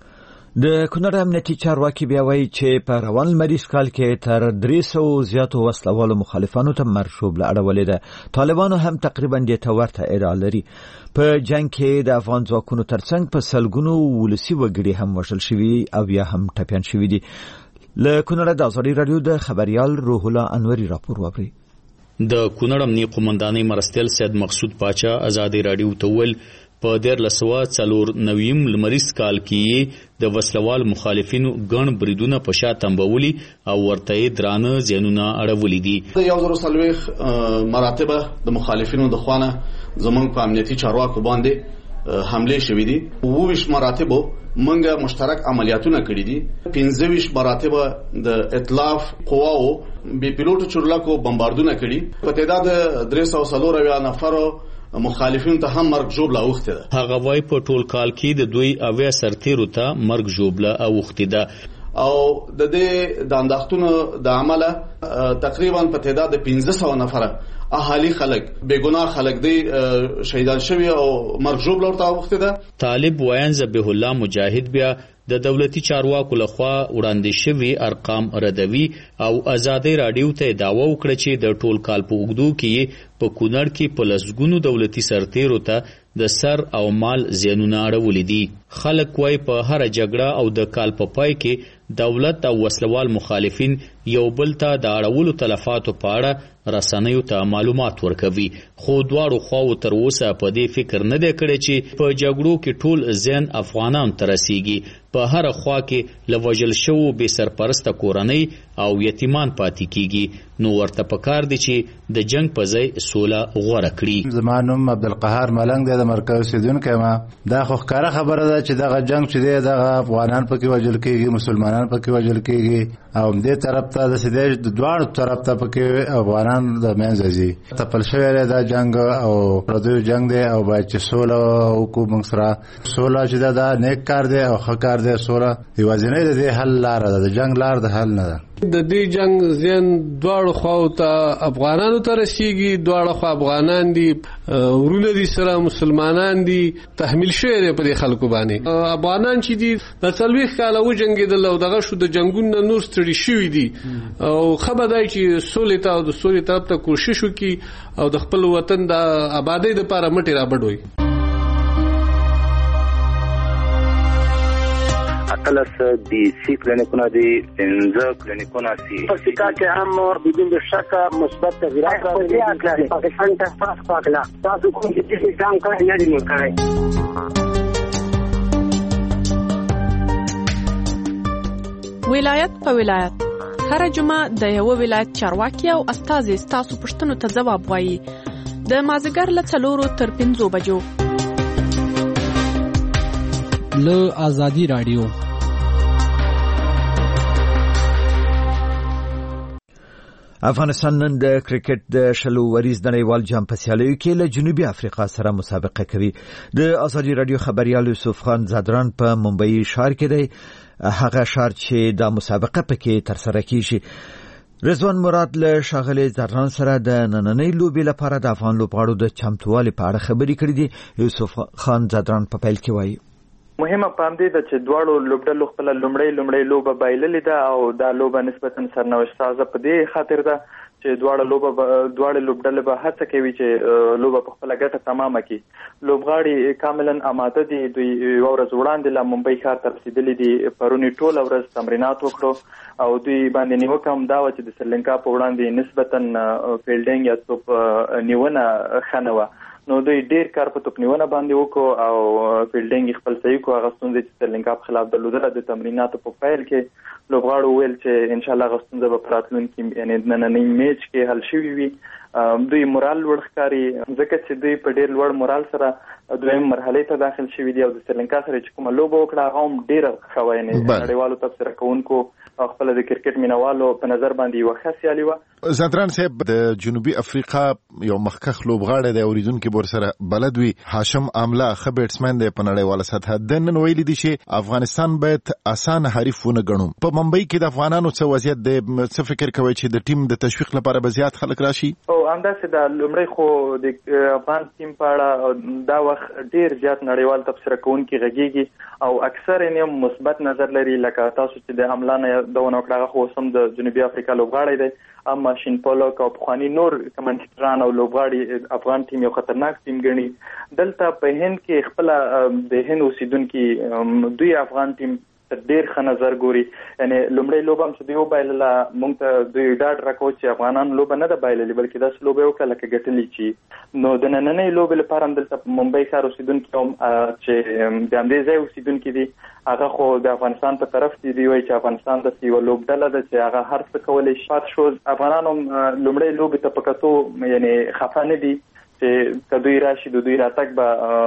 Speaker 1: د کونړ امنیتي چارواکي بیا وایي چې په روان لمریز کال کې تر درې سوو زیاتو وسلوالو مخالفانو ته مرشوبله اړولې ده. طالبانو هم تقریبا دې ته ورته ادعا لري. په جنگ کې د افغان ځواکونو ترڅنګ په سلګونو ولسي وګړي هم وژل شوي او یا هم ټپیان شوي دي. له کونړ د ازادي رادیو د خبريال روح الله انوري راپور واورئ.
Speaker 12: د کونړ امنیه قومندانۍ مرستیال سید مقصود پاچا ازادي رادیو ته ویل په دیارلس سوه څلور نوي لمریز کال کې د وسلوال مخالفینو ګڼ بریدونه په شا تنبولي او ورته درانه زیانونه اړولي دي.
Speaker 13: یو زر څلوېښت مراتبه د مخالفینو د خوانه زمونږ په امنیتي چارواکو باندې حمله شوې دي. اووه ویشت مراتبو منګه مشترک عملیاتونه کړي دي. پنځه ویشت مراتبه د ائتلاف قواو بي پیلوټو چورلکو بمباردونه کړي. په تعداد درې سوه څلور اویا نفرو مخالفین ته هم مرګ ژوبله اوښتې ده.
Speaker 12: هغه وایي په ټول کال کې د دوی اویا سرتیرو ته مرګ ژوبله اوښتې ده
Speaker 13: او د دې د انداختونو د عمله تقریبا په تعداد د پنځه سوه نفره اهالي خلک بېګناه خلک دی شهیدان شوي او مرګ ژوبله ورته اوښتې ده.
Speaker 12: طالب ویان ذبیح الله مجاهد بیا د دولتي چارواکو لخوا وړاندې شوي ارقام ردوي او ازادي رادیو ته دعوه وکړه چې د ټول کال په اوږدو کې په کونړ کې په لسګونو دولتي سرتیرو ته د سر او مال زیانونه اړولي دي. خلک وایي په هر جګړه او د کال په پای کې دولت او وسلوال مخالفین یو بل ته د اړولو تلفاتو په اړه رسنیو ته معلومات ورکوي، خو دواړو خواو تر اوسه په دې فکر نه دی کړی چې په جګړو کې ټول زیان افغانانو ته رسیږي. په هر خوا کې له وژل شوو بې سرپرسته کورنۍ او یتیمان پاتې کیږي، نو ورته پکار دی چې د جنگ په ځای سوله غوره کړي.
Speaker 14: زما نوم عبدالقهار ملنګ دی، د مرکز اوسیدونکی ما. دا خو ښکاره خبره ده چې دغه جنگ چې دی دغه افغانان پکې وژل کیږي، مسلمانان پکې وژل کیږي، او دې طرف ته د سیدې د دواړو طرف ته پکې افغانان د منځه ځي. تپل شوی دی دا جنگ او پردیو جنگ دی، او باید چې سوله وکړو موږ سره. سوله چې ده دا نیک کار دی او ښه کار دی. سوله یوازینۍ د دې حل لاره ده، د جنگ لار د حل نه ده.
Speaker 15: د دې جنگ زیان دواړو خواو ته افغانانو ته رسیږي، دواړو خوا افغانان دي، ورونه دي سره مسلمانان دي، تحمیل شوی دی په دې خلکو باندې. افغانان چې دي د څلوېښت کاله وجنګېدل او دغه شو، د جنګونو نور ستړي شوي دي، او ښه به دی چې سولې ته او د سولې طرف ته کوشش وکړي او د خپل وطن د آبادۍ دپاره مټې رابډوي.
Speaker 16: اتلس دی سی کلینیکونه دی، پنځه کلینیکونه سی.
Speaker 17: په سیکا کې هم بدون شک مثبت تغیرات راغلي. پاکستان ته پاس پاکلا تاسو کوم چې ځان کړی نه دی نو کړی.
Speaker 10: ولایت په ولایت هر جمعه د یو ولایت چارواکي او استازي تاسو پښتنو ته ځواب وایي. د مازیګر له څلورو تر پنځو بجو
Speaker 18: له آزادی رادیو.
Speaker 1: افغانستان نن د کرکټ د شلو وریز نړیوال جام په سیالیو کې له جنوبي افریقا سره مسابقه کوي. د آزادی رادیو خبريال یوسف خان زادران په ممبئی ښار کې دی، هغه ښار چې د مسابقه پکې تر سره کیږي. رضوان مراد له شاغلي زادران سره د نننۍ لوبې لپاره د افغان لوبغاړو د چمتووالي په اړه خبرې کړې دي. یوسف خان زادران په پیل کې وایي
Speaker 19: مهمه پام دی چې دواړو لوبډلو خپل لومړی لومړی لوبه بایللې ده او دا لوبه نسبتا سرنوشت سازه په دې خاطر ده چې دواړه لوبه دواړه لوبډلې به هڅه کوي چې لوبه په خپل ګټه تمامه کړي. لوبغاړي کاملا آماده دي، دوی یو ورځ وړاندې له ممبئی ښار ته رسیدلي دي، پرونی ټوله ورځ تمرینات وکړو او دوی باندې نیوکه هم دا وه چې د سریلانکا په وړاندې نسبتا فیلډینګ یا توپ نیونه ښه نه وه، نو دوی ډیر کار په توپ نیونه باندې وکړو او فیلډینګ خپل صحیح کړو. هغه ستونزې چې سریلانکا په خلاف درلودله د تمریناتو په پیل کې لوبغاړو ویل چې انشاءالله هغه ستونزه به په راتلونکي یعنې نننۍ میچ کې حل شوي وي. دوی مورال لوړ ښکاري ځکه چې دوی په ډیر لوړ مورال سره دویم مرحلې ته داخل شوي دي او د سریلانکا سره چې کومه لوبه وکړه هغه هم ډیره ښه وه، یعنې نړیوالو تبصره کوونکو او خپل د کرکټ مینوالو په نظر باندې یوه ښه سیالي وه.
Speaker 4: زادران صاحب د جنوبي افریقا یو مخکښ لوبغاړی دی، اوریدونکي به ورسره بلد وي، هاشم املا ښه بیټسمین دی په نړیواله سطحه. د نن ویلي دي چې افغانستان باید اسانه حریف ونه ګڼو. په ممبئی کې د افغانانو څه وضعیت دی؟ څه فکر کوئ چې د ټیم د تشویق لپاره به زیات خلک راشي؟
Speaker 19: او همداسې د لومړی خو د افغان ټیم په اړه دا وخت ډیر زیات نړیوال تبصره کوونکي غږیږي او اکثر یې مثبت نظر لري، لکه تاسو چې د املا نه یادونه وکړه هغه خو اوس هم د جنوبي افریقا لوبغاړی دی، اما شین پولک او پخواني نور کمنټیټران او لوبغاړي افغان ټیم یو خطرناک ټیم ګڼي. دلته په هند کې خپل د هند اوسیدونکي دوی افغان ټیم ډیر ښه نظر ګوري، یعنې لومړی لوبه هم چې دوی وبایلله موږ ته دوی ډاډ راکوي چې افغانان لوبه نه ده بایللې بلکې داسې لوبه یې وکړه لکه ګټلې چې. نو د نننۍ لوبې لپاره هم دلته په ممبئی ښار اوسیدونکي هم چې د همدې ځای اوسیدونکي دي هغه خو د افغانستان په طرف دي، دوی وایي چې افغانستان داسې یوه لوبډله ده چې هغه هر څه کولی شي. پاتې شو افغانان هم لومړۍ لوبې ته په کتو یعنې خفه نه دي چې که دوی راشي د دوی راتګ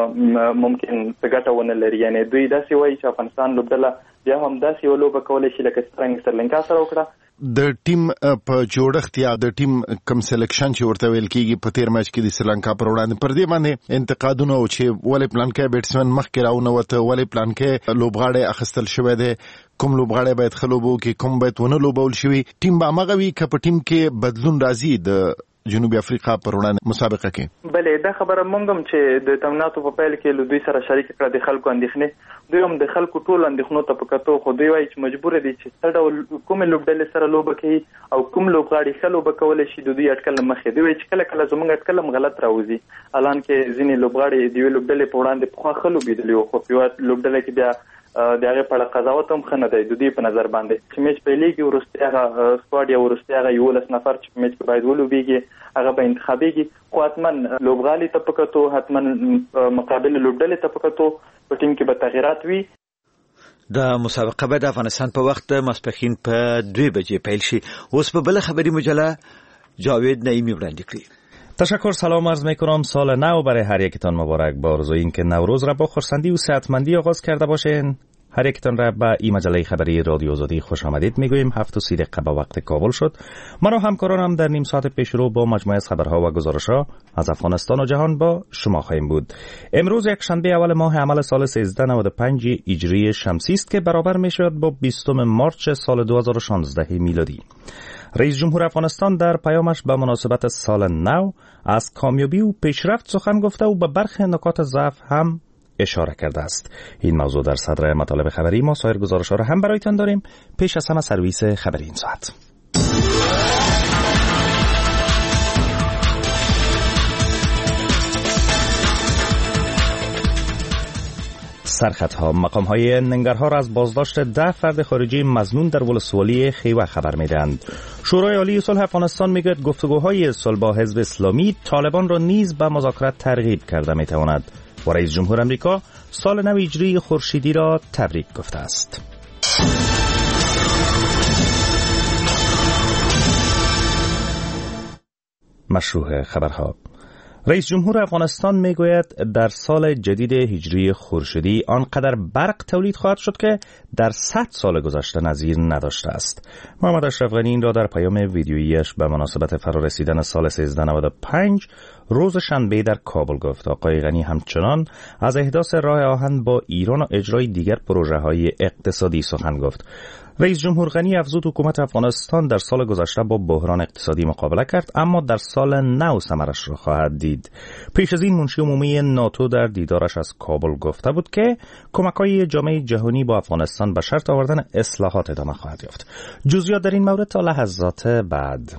Speaker 19: به ممکن څه ګټه ونه لري، یعنې دوی داسې وایي چې افغانستان لوبډله بیا هم داسې یو لوبه کولی شي لکه څرنګه سریلانکا سره وکړه.
Speaker 4: د ټیم په جوړښت یا د ټیم کم سلیکشن چې ورته ویل کیږي په تیر میچ کې د سریلانکا پر وړاندې پر دې باندې انتقادونه او چې ولې پلان کې بیټسمن مخکې راونوته، ولې پلان کې لوبغاړی اخیستل شوی دی، کوم لوبغاړی باید ښه لوبه وکړي، کوم باید ونه لوبول شوي. ټیم به هماغه وي که په ټیم کې بدلون راځي د جنوبي افریقا پر وړاندې مسابقه کې؟
Speaker 19: بلې دا خبره موږ هم چې د تمریناتو په پیل کې له دوی سره شریک کړه د خلکو اندېښنې، دوی هم د خلکو ټول اندېښنو ته په کتو خو دوی وایي چې مجبور دي چې څه ډول کومې لوبډلې سره لوبه کوي او کوم لوبغاړي ښه لوبه کولی شي د دوی اټکل له مخې. دوی وایي چې کله کله زموږ اټکل هم غلط راوځي، الان کې ځینې لوبغاړي د یوې لوبډلې په وړاندې پخوا ښه لوبېدلي وو خو په یوه لوبډله کې بیا د هغه په اړه قضاوت هم خنه دی د دې په نظر باندې چې میچ پیلېږي ورسته هغه سکواډ یا ورسته هغه یو لس نفر چې میچ په باید ولوبېږي هغه به انتخابېږي خو حتمن لوبغالي ته پکتو حتمن مقابل لوبډلې ته پکتو په ټیم کې به تغیرات وي.
Speaker 1: د مسابقه به د افغانستان په وخت ماسپښین په دوه بجې پیل شي. اوس په بل خبری مجله جاوید نعیمی وړاندې کړي.
Speaker 20: تشکر، سلام عرض میکنم. سال نو برای هر یکتان مبارک. با آرزوی اینکه نوروز را با خرسندی و صحتمندی آغاز کرده باشین. هر یکتان را به این مجله خبری رادیو آزادی خوش آمدید میگوییم. هفت و سی دقیقه به وقت کابل شد. من و همکارانم در نیم ساعت پیشرو با مجموعه از خبرها و گزارش‌ها از افغانستان و جهان با شما خواهیم بود. امروز یک شنبه اول ماه عمل سال سیزده نود و پنج هجری شمسی است که برابر میشود با بیستم مارچ سال دو هزار و شانزده میلادی. رئیس جمهور افغانستان در پیامش به مناسبت سال نو از کامیابی و پیشرفت سخن گفته و به برخی نکات ضعف هم اشاره کرده است. این موضوع در صدر مطالب خبری ما. سایر گزارش‌ها را هم برایتان داریم. پیش از همه سرویس خبری این ساعت. سرخطها. مقام‌های ننگرهار از بازداشت ده فرد خارجی مظنون در ولسوالی خیوه خبر می‌دهند. شورای عالی صلح افغانستان میگوید گفتگوهای صلح با حزب اسلامی طالبان را نیز به مذاکرات ترغیب کرده می‌تواند. و رئیس جمهور آمریکا سال نو هجری خورشیدی را تبریک گفته است. مشروع خبرها. رئیس جمهور افغانستان میگوید در سال جدید هجری خورشیدی آنقدر برق تولید خواهد شد که در صد سال گذشته نظیر نداشته است. محمد اشرف غنی این را در پیام ویدیوییش به مناسبت فرارسیدن سال سیزده نود و پنج روز شنبه در کابل گفت. آقای غنی همچنان از احداث راه آهن با ایران و اجرای دیگر پروژه‌های اقتصادی سخن گفت. رئیس جمهور غنی افزود حکومت افغانستان در سال گذشته با بحران اقتصادی مقابله کرد، اما در سال نو ثمرش را خواهد دید. پیش از این منشی عمومی ناتو در دیدارش از کابل گفته بود که کمک‌های جامعه جهانی با افغانستان به شرط آوردن اصلاحات ادامه خواهد یافت. جزئیات در این مورد تا لحظات بعد.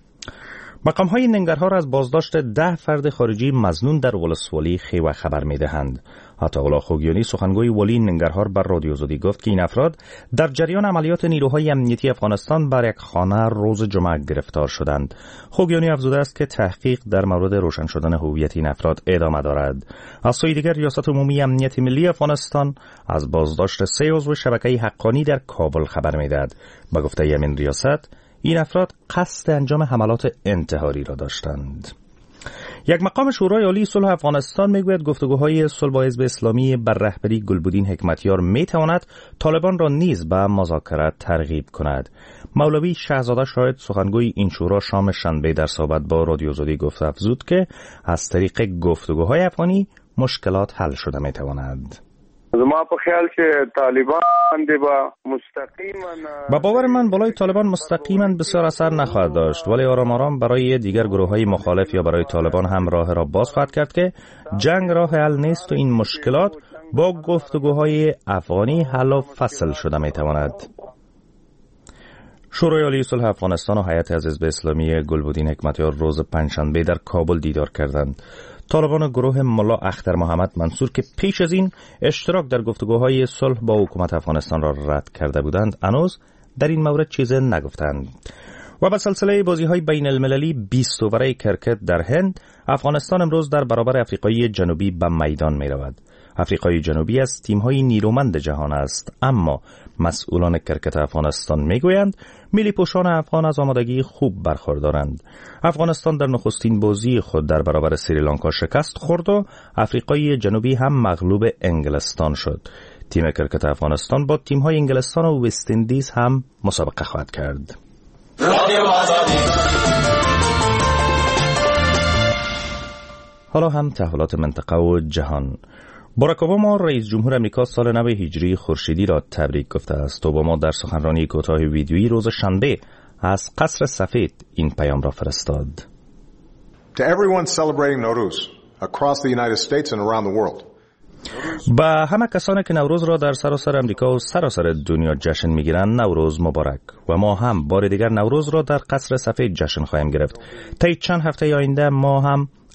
Speaker 20: مقام‌های ننگرهار از بازداشت ده فرد خارجی مظنون در ولسوالی خیوه خبر می‌دهند. عطاالله خوگیانی سخنگوی ولی ننگرهار بر رادیو آزادی گفت که این افراد در جریان عملیات نیروهای امنیتی افغانستان بر یک خانه روز جمعه گرفتار شدند. خوگیانی افزوده است که تحقیق در مورد روشن شدن هویت این افراد ادامه دارد. از سوی دیگر ریاست عمومی امنیت ملی افغانستان از بازداشت سه عضو شبکه حقانی در کابل خبر می‌دهد. با گفته همین ریاست این افراد قصد انجام حملات انتحاری را داشتند. یک مقام شورای عالی صلح افغانستان میگوید گفتگوهای صلح با حزب اسلامی بر رهبری گلبدین حکمتیار میتواند طالبان را نیز به مذاکرات ترغیب کند. مولوی شهزاده شاهد سخنگوی این شورا شام شنبه در صحبت با رادیو آزادی گفت افزود که از طریق گفتگوهای افغانی مشکلات حل شده میتواند.
Speaker 21: زما په خیال چې طالبان دی با مستقیما
Speaker 20: با باور من بالای طالبان مستقیما بسیار اثر نخواهد داشت، ولی آرام آرام برای دیگر گروه‌های مخالف یا برای طالبان هم راه را باز خواهد کرد که جنگ راه حل نیست و این مشکلات با گفتگوهای افغانی حل و فصل شده میتواند. شورای عالی صلح افغانستان و هیئت از حزب اسلامی گلبدین حکمتیار روز پنجشنبه در کابل دیدار کردند. طالبان و گروه ملا اختر محمد منصور که پیش از این اشتراک در گفتگوهای صلح با حکومت افغانستان را رد کرده بودند هنوز در این مورد چیزی نگفتند. و به سلسله بازی‌های بین المللی بیست اووره کرکت در هند، افغانستان امروز در برابر افریقای جنوبی به میدان می‌رود. افریقای جنوبی از تیم‌های نیرومند جهان است، اما مسئولان کرکت افغانستان میگویند ملی پوشان افغان از آمادگی خوب برخوردارند. افغانستان در نخستین بازی خود در برابر سریلانکا شکست خورد و افریقای جنوبی هم مغلوب انگلستان شد. تیم کرکت افغانستان با تیم‌های انگلستان و وست اندیز هم مسابقه خواهد کرد. حالا هم تحولات منطقه و جهان. باراک اوباما رئیس جمهور آمریکا سال نو هجری خورشیدی را تبریک گفته است. اوباما در سخنرانی کوتاه ویدیویی روز شنبه از قصر سفید این پیام را فرستاد.
Speaker 22: To everyone celebrating Nowruz across the United States and around the world.
Speaker 20: با همه کسانی که نوروز را در سراسر آمریکا و سراسر دنیا جشن میگیرند نوروز مبارک. و ما هم بار دیگر نوروز را در قصر سفید جشن خواهیم گرفت. طی چند هفته آینده ما هم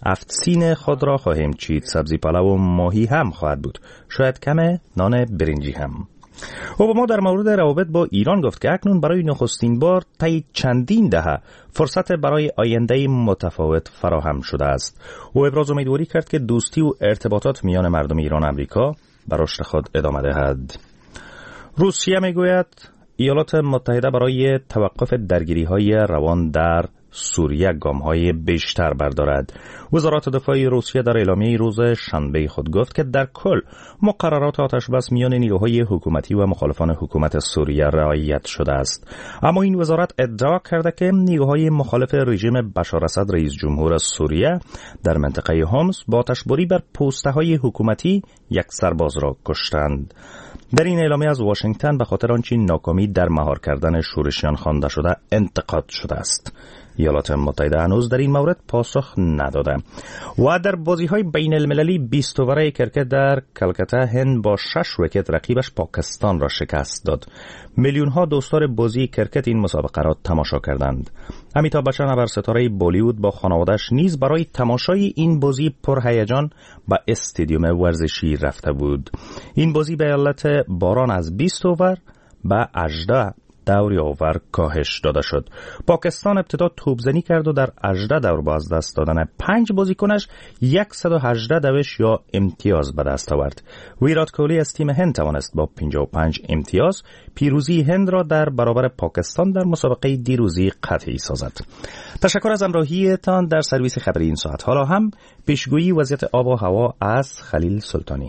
Speaker 20: افتسین خود را خواهیم چید. سبزی پلو و ماهی هم خواهد بود. شاید کم نان برنجی هم. اوباما در مورد روابط با ایران گفت که اکنون برای نخستین بار طی چندین دهه فرصت برای آینده متفاوت فراهم شده است. او ابراز امیدواری کرد که دوستی و ارتباطات میان مردم ایران و آمریکا به رشد خود ادامه دهد. روسیه میگوید ایالات متحده برای توقف درگیری‌های روان در سوریه گام‌های بیشتر بردارد. وزارت دفاع روسیه در اعلامیه روز شنبه خود گفت که در کل مقررات آتشبس میان نیروهای حکومتی و مخالفان حکومت سوریه رعایت شده است. اما این وزارت ادعا کرده که نیروهای مخالف رژیم بشار اسد رئیس جمهور سوریه در منطقه حمص با آتشباری بر پوسته‌های حکومتی یک سرباز را کشتند. در این اعلامیه از واشنگتن به خاطر آنچه ناکامی در مهار کردن شورشیان خوانده شده انتقاد شده است. ایالات متحده هنوز در این مورد پاسخ نداده. و در بازی‌های بین المللی بیست اوور کرکت در کلکته هند با شش ویکت رقیبش پاکستان را شکست داد. میلیون ها دوستدار بازی کرکت این مسابقه را تماشا کردند. امیتاب بچن ابرستاره بالیوود با خانواده‌اش نیز برای تماشای این بازی پرهیجان به استادیوم ورزشی رفته بود. این بازی به علت باران از بیست اوور به هجده دوری اوور کاهش داده شد. پاکستان ابتدا توپزنی کرد و در هجده دور با از دست دادن پنج بازیکنش صد و هجده دوش یا امتیاز به دست آورد. ویرات کوهلی از تیم هند توانست با پنجاه و پنج امتیاز پیروزی هند را در برابر پاکستان در مسابقه دیروزی قطعی سازد. تشکر از همراهیتان در سرویس خبری این ساعت. حالا هم پیشگویی وضعیت آب و هوا از خلیل سلطانی.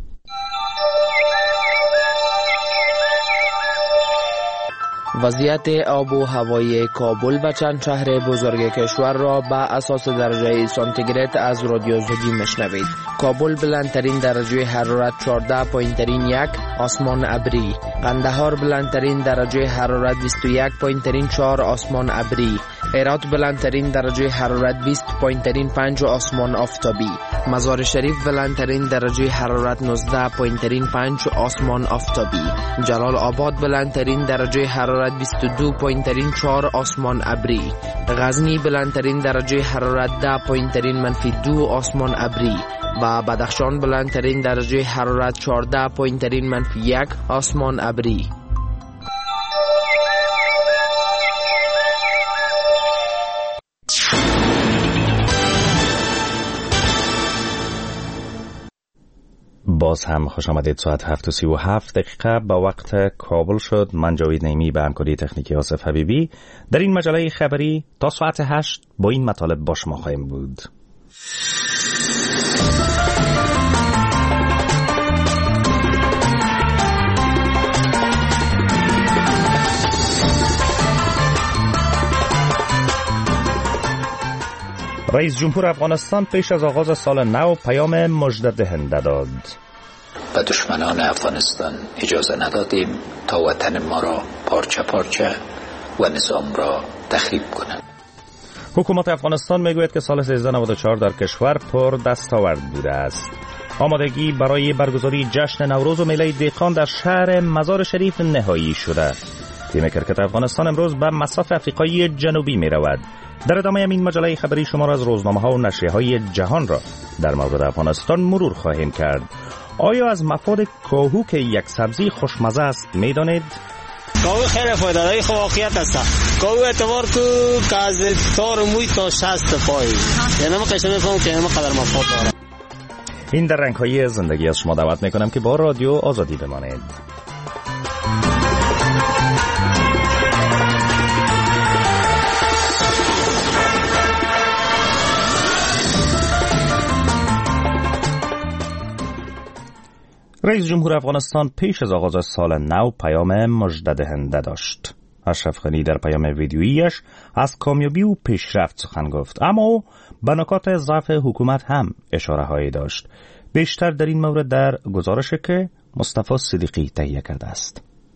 Speaker 5: وضعیت آب و هوای کابل و چند شهر بزرگ کشور را به اساس درجه سانتیگراد از رادیو زوجی مشنوید. کابل بلندترین درجه حرارت چهارده پایین یک، آسمان ابری. قندهار بلندترین درجه حرارت بیست و یک پایین چهار، آسمان ابری. هرات بلندترین درجه حرارت بیست پایین پنج، آسمان آفتابی. مزار شریف بلندترین درجه حرارت نوزده پایین پنج، آسمان آفتابی. جلال آباد بلندترین درجه حرارت بیست و دو پایین چهار، آسمان ابری. غزنی بلندترین درجه حرارت ده پایین منفی دو، آسمان ابری. و بدخشان بلندترین درجه حرارت چهارده پایین منفی یک، آسمان ابری.
Speaker 20: باز هم خوش آمدید. ساعت هفت و سی و هفت دقیقه به وقت کابل شد. من جاوید نعیمی به همکاری تکنیکی آصف حبیبی در این مجله خبری تا ساعت هشت با این مطالب با شما خواهیم بود. رئیس جمهور افغانستان پیش از آغاز سال نو پیام مژده دهنده داد.
Speaker 6: به دشمنان افغانستان اجازه ندادیم تا وطن ما را پارچه پارچه و نظام را تخریب کنند.
Speaker 20: حکومت افغانستان میگوید که سال سیزده نود و چهار در کشور پر دستاورد بوده است. آمادگی برای برگزاری جشن نوروز و میله دهقان در شهر مزار شریف نهایی شده. تیم کرکت افغانستان امروز به مصاف افریقای جنوبی می رود. در ادامه این مجله خبری شما را از روزنامه ها و نشریه های جهان را در مورد افغانستان مرور خواهیم کرد. آیا از مفاد کاهو که یک سبزی خوشمزه است می دانید؟
Speaker 23: کاهو خیلی فایده داره، خب واقعیت است. کاهو اعتبار کو که از تار موی تا شست پای، یعنی من قشنگ میفهمم که اینم قدر مفاد داره.
Speaker 20: این در رنگ های زندگی از شما دعوت می کنم که با رادیو آزادی بمانید. رئیس جمهور افغانستان پیش از آغاز سال نو پیام مژده دهنده داشت. اشرف غنی در پیام ویدیوییش از کامیابی و پیشرفت سخن گفت، اما او به نکات ضعف حکومت هم اشاره هایی داشت. بیشتر در این مورد در گزارشی که مصطفی صدیقی تهیه کرده است.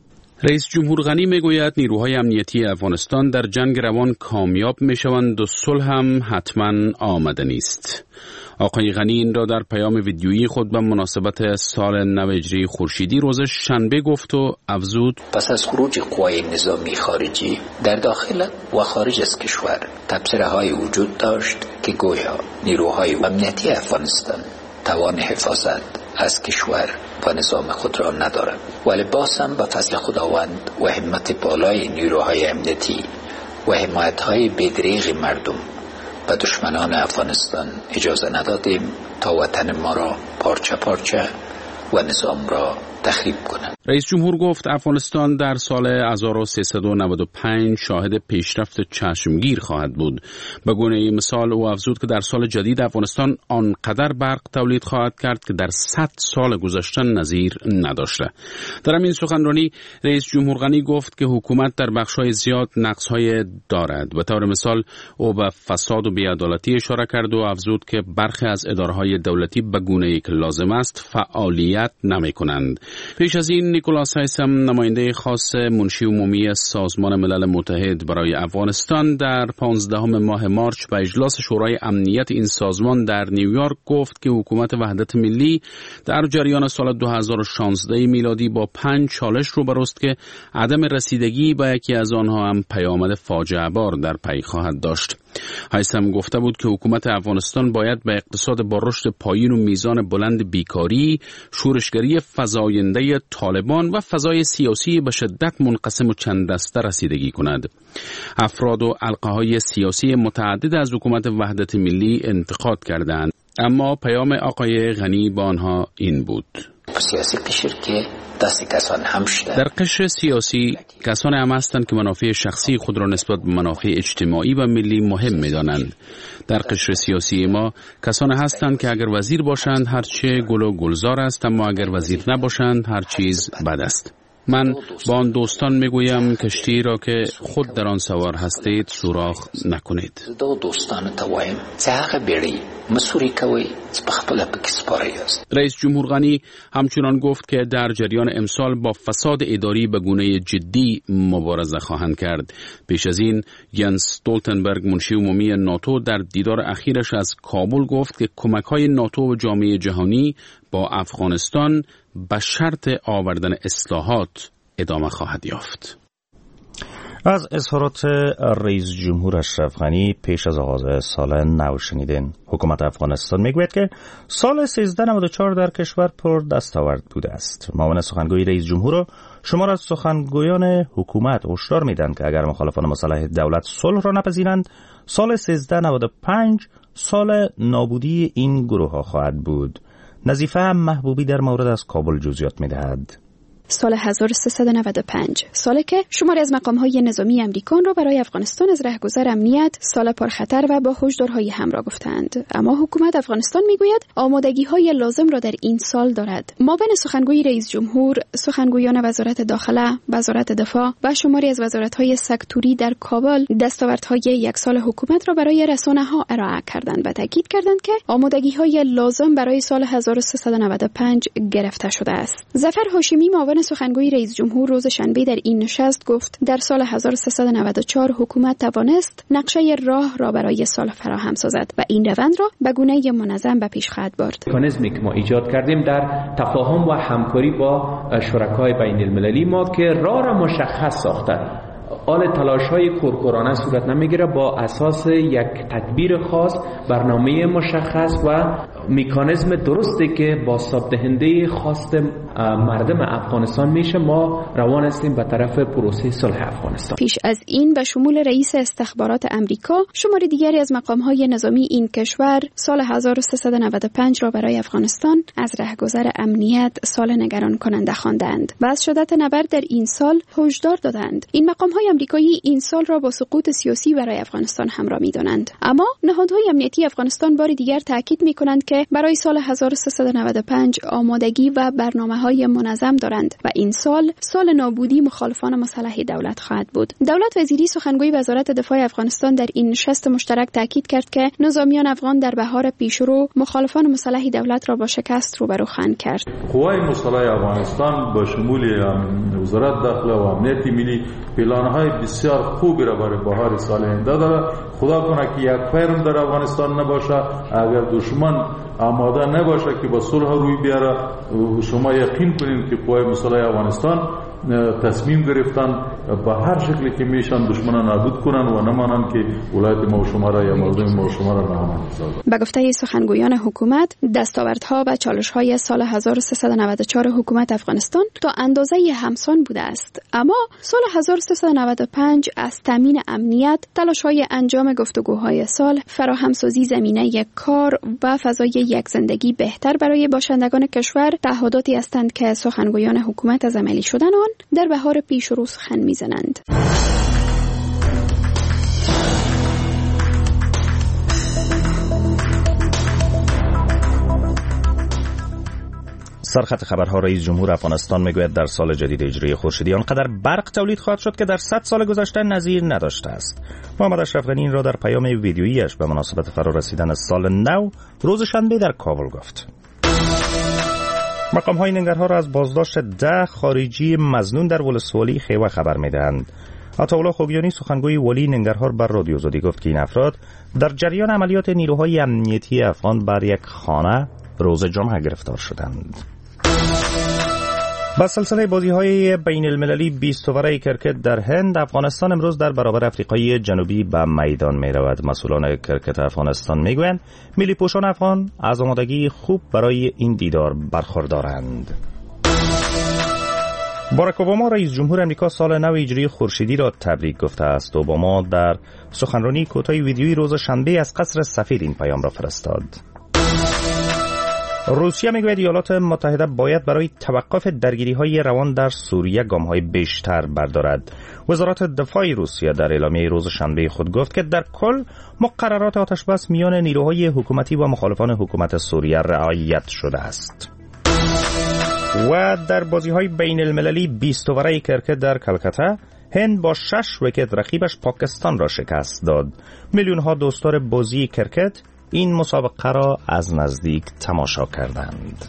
Speaker 2: رئیس جمهور غنی میگوید نیروهای امنیتی افغانستان در جنگ روان کامیاب میشوند و صلح هم حتما آمده نیست. آقای غنی این را در پیام ویدیویی خود به مناسبت سال نو هجری خورشیدی روز شنبه گفت و افزود:
Speaker 6: پس از خروج قوای نظامی خارجی در داخل و خارج از کشور تبصره های وجود داشت که گویا نیروهای امنیتی افغانستان توان حفاظت از کشور و نظام خود را ندارد، ولی باز هم به فضل خداوند و همت بالای نیروهای امنیتی و حمایت‌های بی‌دریغ مردم به دشمنان افغانستان اجازه ندادیم تا وطن ما را پارچه پارچه و نظام را تخریب کنند.
Speaker 2: رئیس جمهور گفت افغانستان در سال هزار و سیصد و نود و پنج شاهد پیشرفت چشمگیر خواهد بود. به گونه مثال او افزود که در سال جدید افغانستان آنقدر برق تولید خواهد کرد که در صد سال گذشته نظیر نداشته. در همین سخنرانی رئیس جمهور غنی گفت که حکومت در بخش‌های زیاد نقص‌های دارد. به طور مثال او به فساد و بی‌عدالتی اشاره کرد و افزود که برخی از اداره‌های دولتی به گونه‌ای که لازم است فعالیت نمی‌کنند. پیش از این نیکولاس هایسم نماینده خاص منشی عمومی سازمان ملل متحد برای افغانستان در پانزدهم ماه مارچ به اجلاس شورای امنیت این سازمان در نیویورک گفت که حکومت وحدت ملی در جریان سال دو هزار و شانزده میلادی با پنج چالش روبروست که عدم رسیدگی به یکی از آنها هم پیامد فاجعه بار در پی خواهد داشت. هایسم گفته بود که حکومت افغانستان باید به اقتصاد با رشد پایین و میزان بلند بیکاری، شورشگری فزاینده طالبان و فضای سیاسی به شدت منقسم و چند دسته رسیدگی کند. افراد و حلقه‌های سیاسی متعدد از حکومت وحدت ملی انتقاد کردند، اما پیام آقای غنی با آنها این بود:
Speaker 6: سیاسی قشر که دست کسان هم شده.
Speaker 2: در قشر سیاسی کسان هم هستند که منافع شخصی خود را نسبت به منافع اجتماعی و ملی مهم می‌دانند. در قشر سیاسی ما کسان هستند که اگر وزیر باشند هرچه گل و گلزار است، اما اگر وزیر نباشند هر چیز بد است. من با آن دوستان میگویم کشتی را که خود در آن سوار هستید سوراخ نکنید.
Speaker 6: دو دوستان توایم زاغ بری مسوری کوي بخپل پکسپاری است.
Speaker 2: رئیس جمهور غنی همچنان گفت که در جریان امسال با فساد اداری به گونه جدی مبارزه خواهند کرد. پیش از این ینس استولتنبرگ منشی عمومی ناتو در دیدار اخیرش از کابل گفت که کمک‌های ناتو و جامعه جهانی با افغانستان به شرط آوردن اصلاحات ادامه خواهد یافت.
Speaker 20: از اظهارات رئیس جمهور اشرف غنی پیش از آغاز سال نو شنیدین. حکومت افغانستان میگوید که سال سیزده نود و چهار در کشور پر دستاورد بوده است. معاون سخنگوی رئیس جمهور شمار از سخنگویان حکومت هشدار میدن که اگر مخالفان مسلح دولت صلح را نپذیرند، سال سیزده نود و پنج سال نابودی این گروه ها خواهد بود. نظیفه محبوبی در مورد از کابل جزئیات میدهد.
Speaker 7: سال هزار و سیصد و نود و پنج، سالی که شماری از مقام‌های نظامی امریکان را برای افغانستان از رهگذر امنیت سال پرخطر و با هشدارهای همراه گفتند. اما حکومت افغانستان میگوید آمادگی‌های لازم را در این سال دارد. معاون سخنگوی رئیس جمهور، سخنگویان وزارت داخله، وزارت دفاع و شماری از وزارت‌های سکتوری در کابل دستاوردهای یک سال حکومت را برای رسانه‌ها ارائه کردند و تاکید کردند که آمادگی‌های لازم برای سال هزار و سیصد و نود و پنج گرفته شده است. ظفر هاشمی معاون سخنگوی رئیس جمهور روز شنبه در این نشست گفت در سال هزار و سیصد و نود و چهار حکومت توانست نقشه راه را برای سال فراهم سازد و این روند را به گونه منظم به پیش خواهد برد.
Speaker 8: مکانیزمی که ما ایجاد کردیم در تفاهم و همکاری با شرکای بین المللی ما که راه را مشخص ساخته. آل تلاش‌های کورکورانه صورت نمیگیره، با اساس یک تدبیر خاص، برنامه مشخص و مکانیزم درستی که با بازدهنده خواست مردم افغانستان میشه ما روان هستیم به طرف پروسه صلح افغانستان.
Speaker 7: پیش از این به شمول رئیس استخبارات امریکا شماری دیگری از مقام‌های نظامی این کشور سال هزار و سیصد و نود و پنج را برای افغانستان از رهگذر امنیت سال نگران کننده خواندند و از شدت نبرد در این سال هشدار دادند. این مقام‌های امریکایی این سال را با سقوط سیاسی برای افغانستان همراه می‌دانند. اما نهادهای امنیتی افغانستان بار دیگر تاکید می‌کنند که که برای سال هزار و سیصد و نود و پنج آمادگی و برنامه‌های منظم دارند و این سال سال نابودی مخالفان مسلح دولت خواهد بود. دولت وزیری سخنگوی وزارت دفاع افغانستان در این نشست مشترک تاکید کرد که نظامیان افغان در بهار پیشرو مخالفان مسلح دولت را با شکست روبرو خواهند کرد.
Speaker 3: قوای مسلح افغانستان با شمول وزارت داخله و امنیت ملی پلان‌های بسیار خوبی را برای بهار سال آینده دارد. خدا کنه که یک فرم در افغانستان نباشه، اگر دشمن آماده نباشه که با صلح روی بیاره، شما یقین کنید که قوای مسلح افغانستان تصمیم گرفتن با هر شکلی که میشن دشمنان نابود کنن و نمانن که ولایت ما و شما را یا مردم ما و شما را ناامن بسازن.
Speaker 7: به گفته سخنگویان حکومت، دستاوردها و چالش‌های سال هزار و سیصد و نود و چهار حکومت افغانستان تا اندازه همسان بوده است، اما سال هزار و سیصد و نود و پنج از تامین امنیت، تلاش‌های انجام گفتگوهای سال، فراهمسازی زمینه کار و فضای یک زندگی بهتر برای باشندگان کشور تعهداتی هستند که سخنگویان حکومت از عملی شدن آن در بهار پیشرو سخن می‌زنند.
Speaker 20: سرخط خبرها رئیس جمهور افغانستان میگوید در سال جدید هجری خورشیدی آنقدر برق تولید خواهد شد که در صد سال گذشته نظیر نداشته است. محمد اشرف غنی این را در پیام ویدیویی‌اش به مناسبت فرا رسیدن سال نو روز شنبه در کابل گفت. مقام‌های ننگرهار از بازداشت ده خارجی مظنون در ولسوالی خیوه خبر می‌دهند. عطاالله خوگیانی سخنگوی ولی ننگرهار بر رادیو زادی گفت که این افراد در جریان عملیات نیروهای امنیتی افغان بر یک خانه روز جمعه گرفتار شدند. با سلسله بازی‌های بین المللی بیستوره کرکت در هند، افغانستان امروز در برابر افریقای جنوبی به میدان می رود. مسئولان کرکت افغانستان می گویند ملی پوشان افغان از آمادگی خوب برای این دیدار برخوردارند. باراک اوباما رئیس جمهور امریکا سال نو هجری خورشیدی را تبریک گفته است. اوباما در سخنرانی کوتاه ویدیویی روز شنبه از قصر سفید این پیام را فرستاد. روسیه میگوید ایالات متحده باید برای توقف درگیری‌های روان در سوریه گام‌های بیشتر بردارد. وزارت دفاع روسیه در اعلامیه روز شنبه خود گفت که در کل مقررات آتشبس میان نیروهای حکومتی و مخالفان حکومت سوریه رعایت شده است. و در بازی‌های بین المللی بیست اوره کرکت در کلکته، هند با شش ویکت رقیبش پاکستان را شکست داد. میلیون‌ها دوستدار بازی کرکت این مسابقه را از نزدیک تماشا کردند.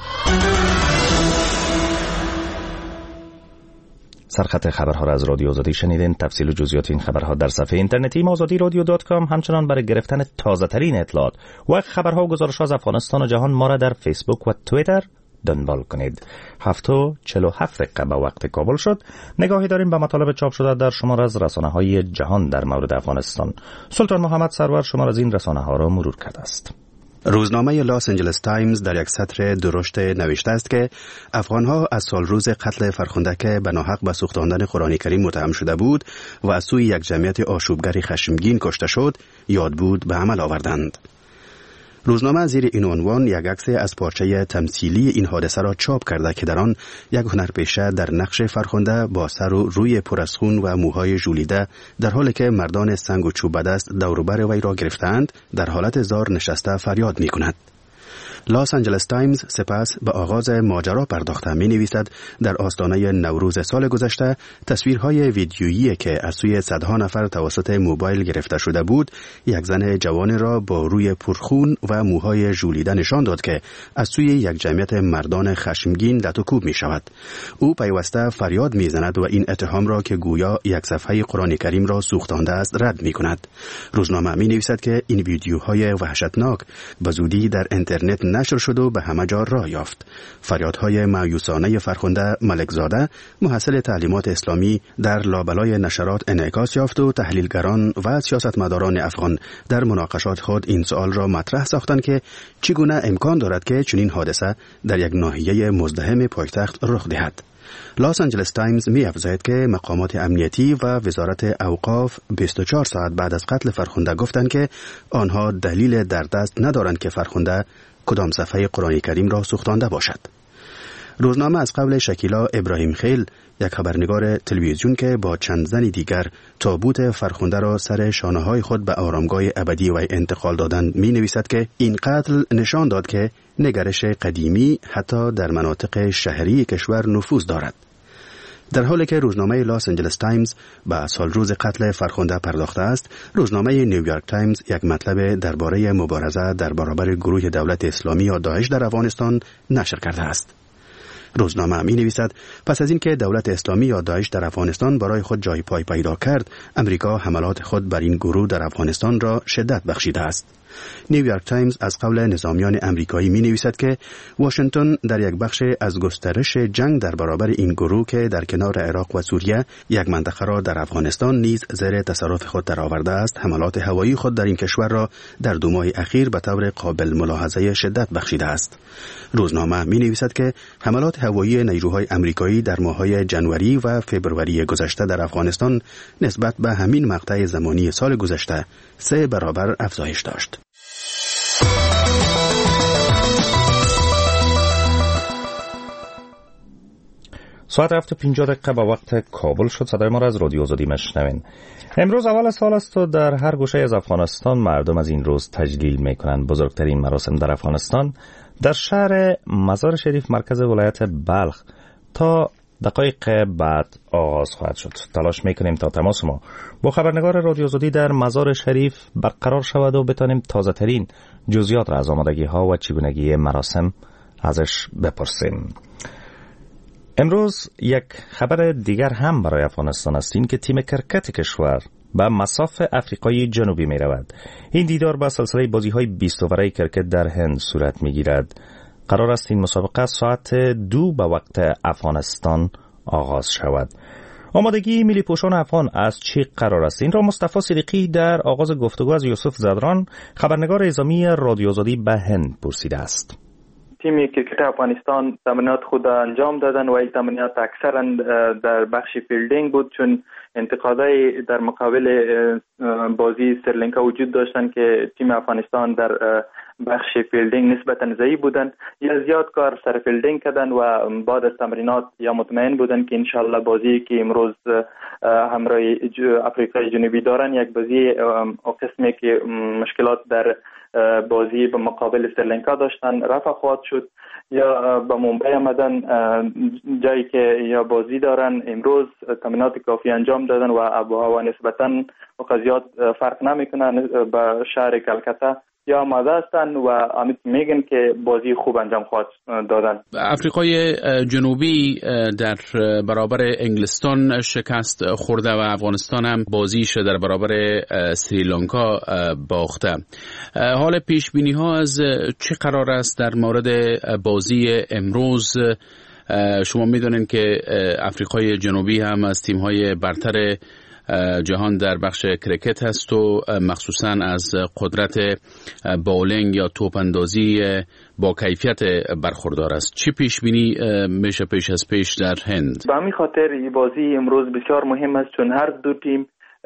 Speaker 20: سرخط خبرها را از رادیو آزادی شنیدین. تفصیل و جزئیات این خبرها در صفحه اینترنتی آزادی رادیو دات کام. همچنان برای گرفتن تازه ترین اطلاعات و خبرها و گزارش‌ها از افغانستان و جهان ما را در فیسبوک و توییتر دنبال کنید. هفت و چهل و هفت دقیقه به وقت کابل شد. نگاهی داریم به مطالب چاپ شده در شمار از رسانه‌های جهان در مورد افغانستان. سلطان محمد سرور شمار از این رسانه‌ها را مرور کرده است.
Speaker 9: روزنامه لاس آنجلس تایمز در یک سطر درشت نوشته است که افغانها از سال روز قتل فرخنده که به ناحق به سوختاندن قرآن کریم متهم شده بود و از سوی یک جمعیت آشوبگری خشمگین کشته شد، یاد بود به عمل آوردند. روزنامه زیر این عنوان یک عکس از پارچه تمثیلی این حادثه را چاپ کرده که در آن یک هنرپیشه در نقش فرخنده با سر و روی پر از خون و موهای ژولیده در حالی که مردان سنگ و چوب به دست دور و بر وی را گرفتند در حالت زار نشسته فریاد می کند. لاس آنجلس تایمز سپس به آغاز ماجرا پرداخته می نویسد در آستانه نوروز سال گذشته تصویرهای ویدیویی که از سوی صدها نفر توسط موبایل گرفته شده بود یک زن جوان را با روی پرخون و موهای ژولیده نشان داد که از سوی یک جمعیت مردان خشمگین لت و کوب می شود. او پیوسته فریاد می زند و این اتهام را که گویا یک صفحه قرآن کریم را سوختانده است رد می کند. روزنامه می نویسد که این ویدیوهای وحشتناک به زودی در اینترنت نشر شد و به همه جا راه یافت. فریادهای مایوسانه فرخنده ملکزاده محصل تعلیمات اسلامی در لابلای نشرات انعکاس یافت و تحلیلگران و سیاستمداران افغان در مناقشات خود این سوال را مطرح ساختند که چگونه امکان دارد که چنین حادثه در یک ناحیه مزدحم پایتخت رخ دهد. لاس آنجلس تایمز می افزاید که مقامات امنیتی و وزارت اوقاف بیست و چهار ساعت بعد از قتل فرخنده گفتند که آنها دلیل در دست ندارند که فرخنده کدام صفحه قرآن کریم را سوختانده باشد. روزنامه از قول شکیلا ابراهیم خیل، یک خبرنگار تلویزیون که با چند زن دیگر تابوت فرخنده را سر شانه‌های خود به آرامگاه ابدی و انتقال دادند، می نویسد که این قتل نشان داد که نگرش قدیمی حتی در مناطق شهری کشور نفوذ دارد. در حالی که روزنامه لاس آنجلس تایمز به سال روز قتل فرخنده پرداخته است، روزنامه نیویورک تایمز یک مطلب درباره مبارزه در برابر گروه دولت اسلامی یا داعش در افغانستان نشر کرده است. روزنامه می نویسد پس از اینکه دولت اسلامی یا داعش در افغانستان برای خود جای پای پیدا کرد، امریکا حملات خود بر این گروه در افغانستان را شدت بخشیده است. نیویورک تایمز از قول نظامیان امریکایی می نویسد که واشنگتن در یک بخش از گسترش جنگ در برابر این گروه که در کنار عراق و سوریه یک منطقه را در افغانستان نیز زیر تصرف خود درآورده است، حملات هوایی خود در این کشور را در دو ماه اخیر به طور قابل ملاحظه شدت بخشیده است. روزنامه می نویسد که حملات هوایی نیروهای امریکایی در ماه‌های جنوری و فوریه گذشته در افغانستان نسبت به همین مقطع زمانی سال گذشته سه برابر افزایش داشت.
Speaker 20: ساعت هفت و پنجاه دقیقه به وقت کابل شد. صدای ما را از رادیو آزادی میشنوین. امروز اول سال است و در هر گوشه از افغانستان مردم از این روز تجلیل میکنند. بزرگترین مراسم در افغانستان در شهر مزار شریف مرکز ولایت بلخ تا دقایق بعد آغاز خواهد شد. تلاش میکنیم تا تماس ما با خبرنگار رادیو آزادی در مزار شریف برقرار شود و بتانیم تازه ترین جزئیات را از آمادگی ها و چگونگی مراسم ازش بپرسیم. امروز یک خبر دیگر هم برای افغانستان است، این که تیم کرکت کشور به مصاف افریقای جنوبی می رود. این دیدار با سلسله بازی های بیست اووره کرکت در هند صورت می گیرد. قرار است این مسابقه ساعت دو به وقت افغانستان آغاز شود. آمادگی ملی پوشان افغان از چی قرار است؟ این را مصطفی صدیقی در آغاز گفتگو از یوسف زدران خبرنگار اعزامی رادیو آزادی به هند پرسیده است.
Speaker 19: تیم کرکت افغانستان تمرینات خود انجام دادن و این تمرینات اکثرا در بخش فیلدینگ بود، چون انتقادای در مقابل بازی سریلانکا وجود داشتن که تیم افغانستان در بخش فیلدینگ نسبتا ضعیف بودن یا زیاد کار سر فیلدینگ کردن و بعد از تمرینات یا مطمئن بودن که انشالله بازی که امروز همراه افریقای جنوبی دارن یک بازی قسمی که مشکلات در بازی به مقابل سریلانکا داشتن رفع خواهد شد یا به ممبئی آمدن جایی که یا بازی دارن. امروز تمرینات کافی انجام دادن و آب و هوا نسبتا وقت فرق نمیکنه به شهر کلکتا یا آماده هستن و امید میگن که بازی خوب انجام خواهد دادن.
Speaker 2: افریقای جنوبی در برابر انگلستان شکست خورده و افغانستان هم بازیش در برابر سریلانکا باخته. حال پیش بینی ها از چه قرار است در مورد بازی امروز؟ شما میدونین که افریقای جنوبی هم از تیم های برتر جهان در بخش کرکت هست و مخصوصا از قدرت باولینگ یا توپ اندازی با کیفیت برخوردار است. چی پیش بینی میشه پیش از پیش در هند؟
Speaker 19: به همین خاطر این بازی امروز بسیار مهم است، چون هر دو تیم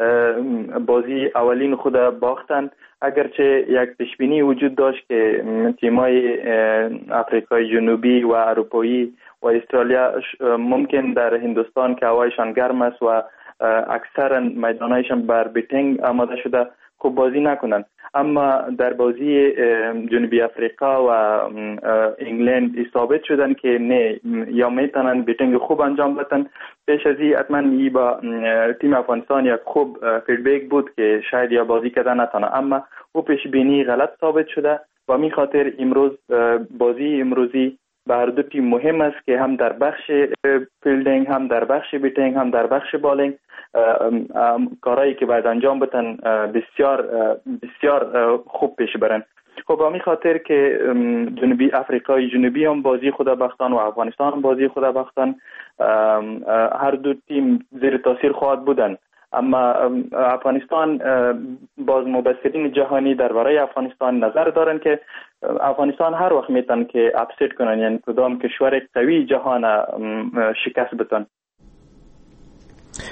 Speaker 19: بازی اولین خود باختن. اگرچه یک پیش بینی وجود داشت که تیمای افریقای جنوبی و اروپایی و استرالیا ممکن در هندوستان که هوایشان گرم است و اکثرا میدانایشان بر بیتینگ آماده شده خوب بازی نکنن، اما در بازی جنوبی افریقا و انگلند ثابت شدن که نه، یا میتونن بیتینگ خوب انجام بدن. پیش از این حتما ای با تیم افغانستان یک خوب فیدبک بود که شاید یا بازی کردن نتونه، اما او پیش بینی غلط ثابت شده و همین خاطر امروز بازی امروزی بر دو تیم مهم است که هم در بخش فیلدینگ، هم در بخش بیتینگ، هم در بخش بالینگ کارهایی که باید انجام بدن بسیار بسیار خوب پیش برن. خب همین خاطر که جنوبی افریقای جنوبی هم بازی خود باختن و افغانستان هم بازی خود باختن، هر دو تیم زیر تاثیر خواهد بودن. اما افغانستان باز مبصرین جهانی درباره افغانستان نظر دارن که افغانستان هر وقت میتن که اپست کنن، یعنی کدام کشور قوی جهان شکست بدن.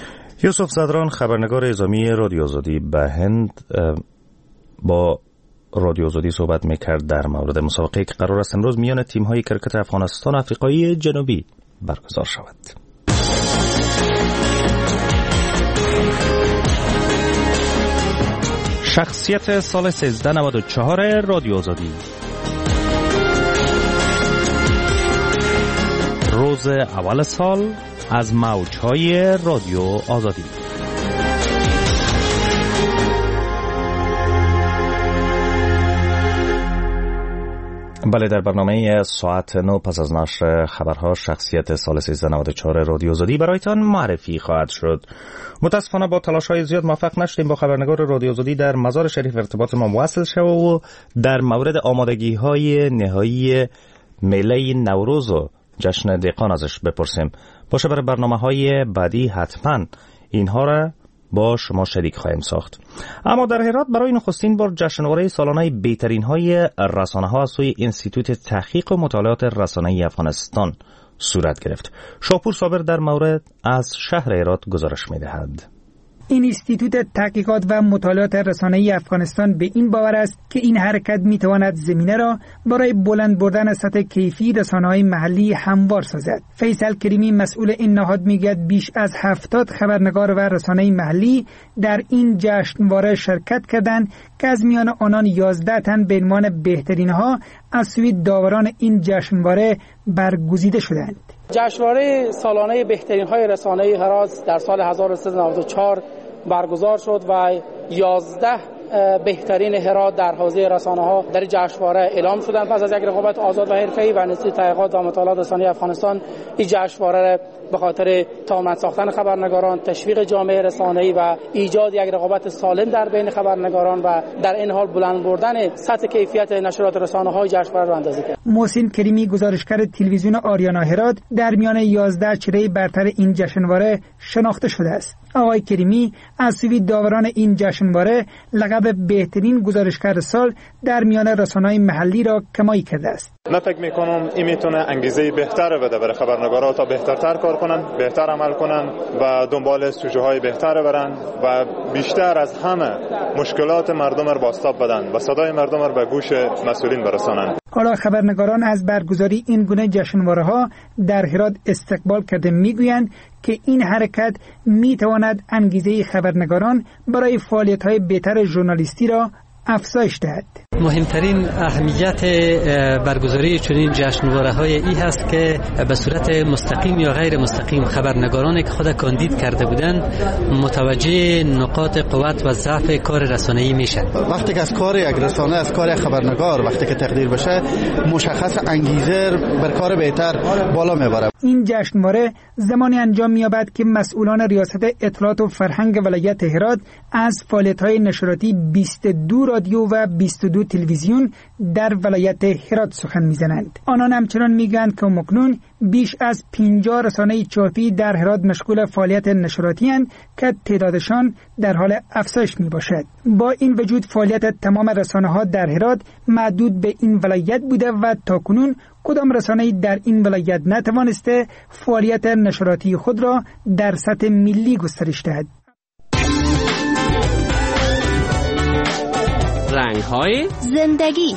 Speaker 20: یوسف زدران خبرنگار اعزامی رادیو آزادی به هند با رادیو آزادی صحبت میکرد در مورد مسابقه که قرار است امروز میان تیم‌های کرکت افغانستان و آفریقای جنوبی برگزار شود. شخصیت سال سیزده نود و چهار رادیو آزادی. روز اول سال از موج‌های رادیو آزادی. بله، در برنامه ساعت نه پس از نشر خبرها شخصیت سال سیزده نود و چهار رادیو آزادی برایتان معرفی خواهد شد. متاسفانه با تلاش‌های زیاد موفق نشدیم با خبرنگار رادیو آزادی در مزار شریف ارتباط ما وصل شد و در مورد آمادگی‌های نهایی میله نوروز و جشن دهقان ازش بپرسیم. باشه، برای برنامه‌های بعدی حتما اینها را با شما شریک خواهیم ساخت. اما در هرات برای نخستین بار جشنواره سالانه بهترین های رسانه‌ها از سوی انستیتوت تحقیق و مطالعات رسانه‌ای افغانستان صورت گرفت. شاپور صابر در مورد از شهر هرات گزارش می‌دهد.
Speaker 11: این انستیتوت تحقیقات و مطالعات رسانه‌ای افغانستان به این باور است که این حرکت می‌تواند زمینه را برای بلند بردن سطح کیفی رسانه‌های محلی هموار سازد. فیصل کریمی مسئول این نهاد میگوید بیش از هفتاد خبرنگار و رسانه‌ای محلی در این جشنواره شرکت کردند که از میان آنان یازده تن به عنوان بهترین‌ها از سوی داوران این جشنواره برگزیده شدند.
Speaker 12: جشنواره سالانه بهترین های رسانه‌ای هرات در سال هزار و سیصد و نود و چهار برگزار شد و یازده بهترین هرات در حوزه رسانه‌ها در جشنواره اعلام شدند. پس از یک رقابت آزاد و حرفه‌ای و انستیتوت تحقیقات و مطالعات رسانه‌ای افغانستان این جشنواره را به خاطر توانمند ساختن خبرنگاران، تشویق جامعه رسانه‌ای و ایجاد یک رقابت سالم در بین خبرنگاران و در این حال بلند بردن سطح کیفیت نشریات رسانه‌های جشنواره را اندازه کرد.
Speaker 11: محسن کریمی گزارشگر تلویزیون آریانا هرات در میان یازده چهره برتر این جشنواره شناخته شده است. آقای کریمی از سوی داوران این جشنواره لقب بهترین گزارشگر سال در میان رسانه‌های محلی را کمایی کرده است.
Speaker 13: من فکر میکنم این میتونه انگیزه بهتر بده برای خبرنگارا تا بهترتر کار کنن، بهتر عمل کنن و دنبال سوژه های بهتر برن و بیشتر از همه مشکلات مردم را بازتاب بدن و صدای مردم را به گوش مسئولین برسانن.
Speaker 11: حالا خبرنگاران از برگزاری این گونه جشنواره‌ها در هرات استقبال کرده میگویند که این حرکت میتواند انگیزه خبرنگاران برای فعالیت‌های بهتر ژورنالیستی را افزایش دهد.
Speaker 24: مهمترین اهمیت برگزاری چنین جشنواره‌های ای هست که به صورت مستقیم یا غیر مستقیم خبرنگارانی که خود کاندید کرده بودند متوجه نقاط قوت و ضعف کار رسانه‌ای میشن.
Speaker 25: وقتی که از کار یک رسانه، از کار یک خبرنگار وقتی که تقدیر بشه، مشخص انگیزه بر کار بهتر بالا میبره.
Speaker 11: این جشنواره زمانی انجام می‌یابد که مسئولان ریاست اطلاعات و فرهنگ ولایت هرات از فعالیت‌های نشراتی بیست و دو رادیو و بیست و دو تلویزیون در ولایت هرات سخن میزنند. آنان همچنان میگویند که مکنون بیش از پنجاه رسانه چاپی در هرات مشغول فعالیت نشراتی اند که تعدادشان در حال افزایش می باشد. با این وجود فعالیت تمام رسانه ها در هرات محدود به این ولایت بوده و تاکنون کدام رسانه‌ای در این ولایت نتوانسته فعالیت نشراتی خود را در سطح ملی گسترش دهد.
Speaker 26: رنگ‌های زندگی.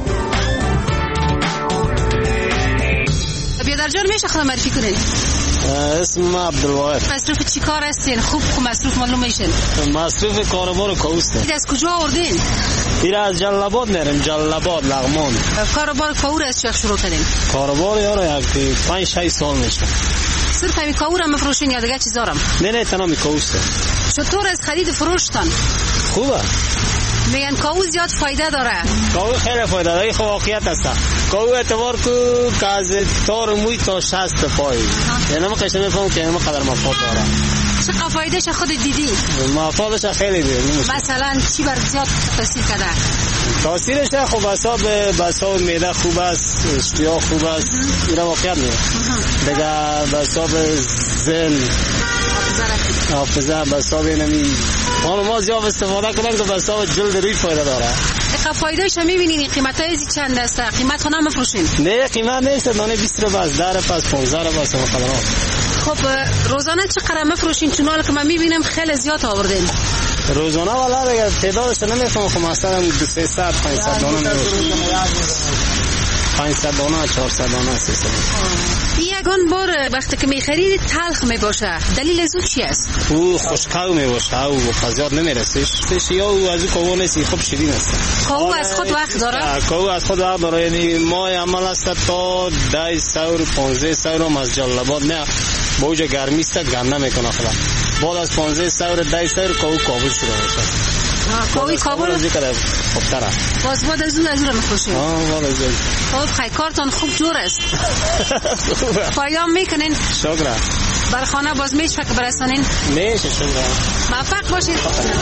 Speaker 27: بیادر جان میشه خودم معرفی کنید؟
Speaker 23: اسم عبدالواحد.
Speaker 27: مصروف چی کار هستین؟ خوب خوب مصروف معلوم میشین.
Speaker 23: مصروف کاروبار کاوسته.
Speaker 27: این از کجا آوردین؟
Speaker 23: این از جلال‌آباد میریم، جلال‌آباد لغمان.
Speaker 27: کاروبار کاور از چه شروع کردین؟
Speaker 23: کاروبار یارو یک پنج شش سال میشه.
Speaker 27: صرف همین کاور هم مفروشین یا دیگه چیزارم؟
Speaker 23: نه نه تنها می کاوسته.
Speaker 27: چطور از خرید فروشتان؟
Speaker 23: خوبه.
Speaker 27: میگن کاو زیاد فایده داره.
Speaker 23: کاو خیلی فایده داره، خب واقعیت است. کاو اعتبار کو که از تار موی تا شست پای. یعنی ما قشنگ میفهمم که ما قدر مفاد داره.
Speaker 27: چه فایدهش خود دیدی؟
Speaker 23: مفادش خیلی دیدی.
Speaker 27: مثلا چی بر زیاد تاثیر کرده؟
Speaker 23: تاثیرش خوب است، به حساب معده خوب است، اشتها خوب است. اینا واقعیت میگه. دیگه به حساب ذهن حافظه به حساب نمی حالا ما زیاد استفاده کنیم که به حساب جلد روی فایده داره.
Speaker 27: اقا فایدهش هم میبینین قیمتای ازی چند است؟ قیمت خونه هم مفروشین؟
Speaker 23: نه قیمت نیست، دانه بیست رو بس، ده رو پس پانزده رو بس مقدرات.
Speaker 27: خب روزانه چقدر مفروشین؟ چون حالا که من میبینم خیلی زیاد آوردین.
Speaker 23: روزانه والا دیگه تعدادش نمیفهمم، خب مثلا سیصد پانصد دانه میشه، پانصد دانه چهارصد دانه سیصد.
Speaker 27: یگان بار وقتی که میخرید تلخ میباشه، دلیل از اون چی است؟
Speaker 23: او خشکاو میباشه او فزیاد نمیرسیش یا او از او کاو نیست، خوب شیرین است.
Speaker 27: کاو از خود وقت داره؟
Speaker 23: کاو از خود وقت داره، یعنی ما عمل است تا ده سور پانزده سور هم از جلبات نه با اوجا گرمی است گم نمیکنه خدا. بعد از پانزده سور ده سور کاو کابل شده باشه.
Speaker 27: کاوی کابل
Speaker 23: از ذکر خوبتره.
Speaker 27: باز بعد از اون از اون میخوشه.
Speaker 23: آه بعد از اون.
Speaker 27: خب خیلی کارتون خوب جور است. پایام میکنین؟
Speaker 23: شکر.
Speaker 27: بر خانه باز میشه که برسانین؟
Speaker 23: میشه شکر.
Speaker 27: موفق باشید.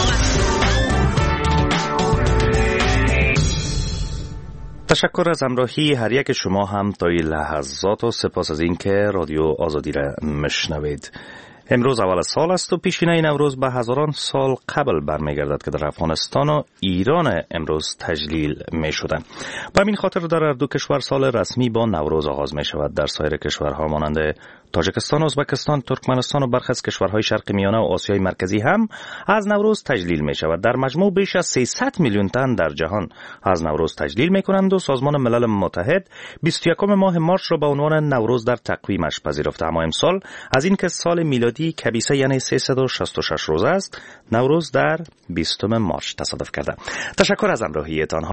Speaker 20: تشکر از همراهی هر یک شما هم تا این لحظات و سپاس از این که رادیو آزادی را مشنوید. امروز اول سال است و پیشینه نوروز به هزاران سال قبل برمیگردد که در افغانستان و ایران امروز تجلیل می شدند. به همین خاطر در دو کشور سال رسمی با نوروز آغاز می شود. در سایر کشورها مانند تاجیکستان، ازبکستان، ترکمنستان و برخی از کشورهای شرق میانه و آسیای مرکزی هم از نوروز تجلیل می شود. در مجموع بیش از سیصد میلیون تن در جهان از نوروز تجلیل می کنند و سازمان ملل متحد بیست و یکم ماه مارچ را به عنوان نوروز در تقویمش پذیرفته. اما امسال از اینکه سال میلادی کبیسه یعنی سیصد و شصت و شش روز است، نوروز در بیستم مارچ تصادف کرده. تشکر از همراهیتان.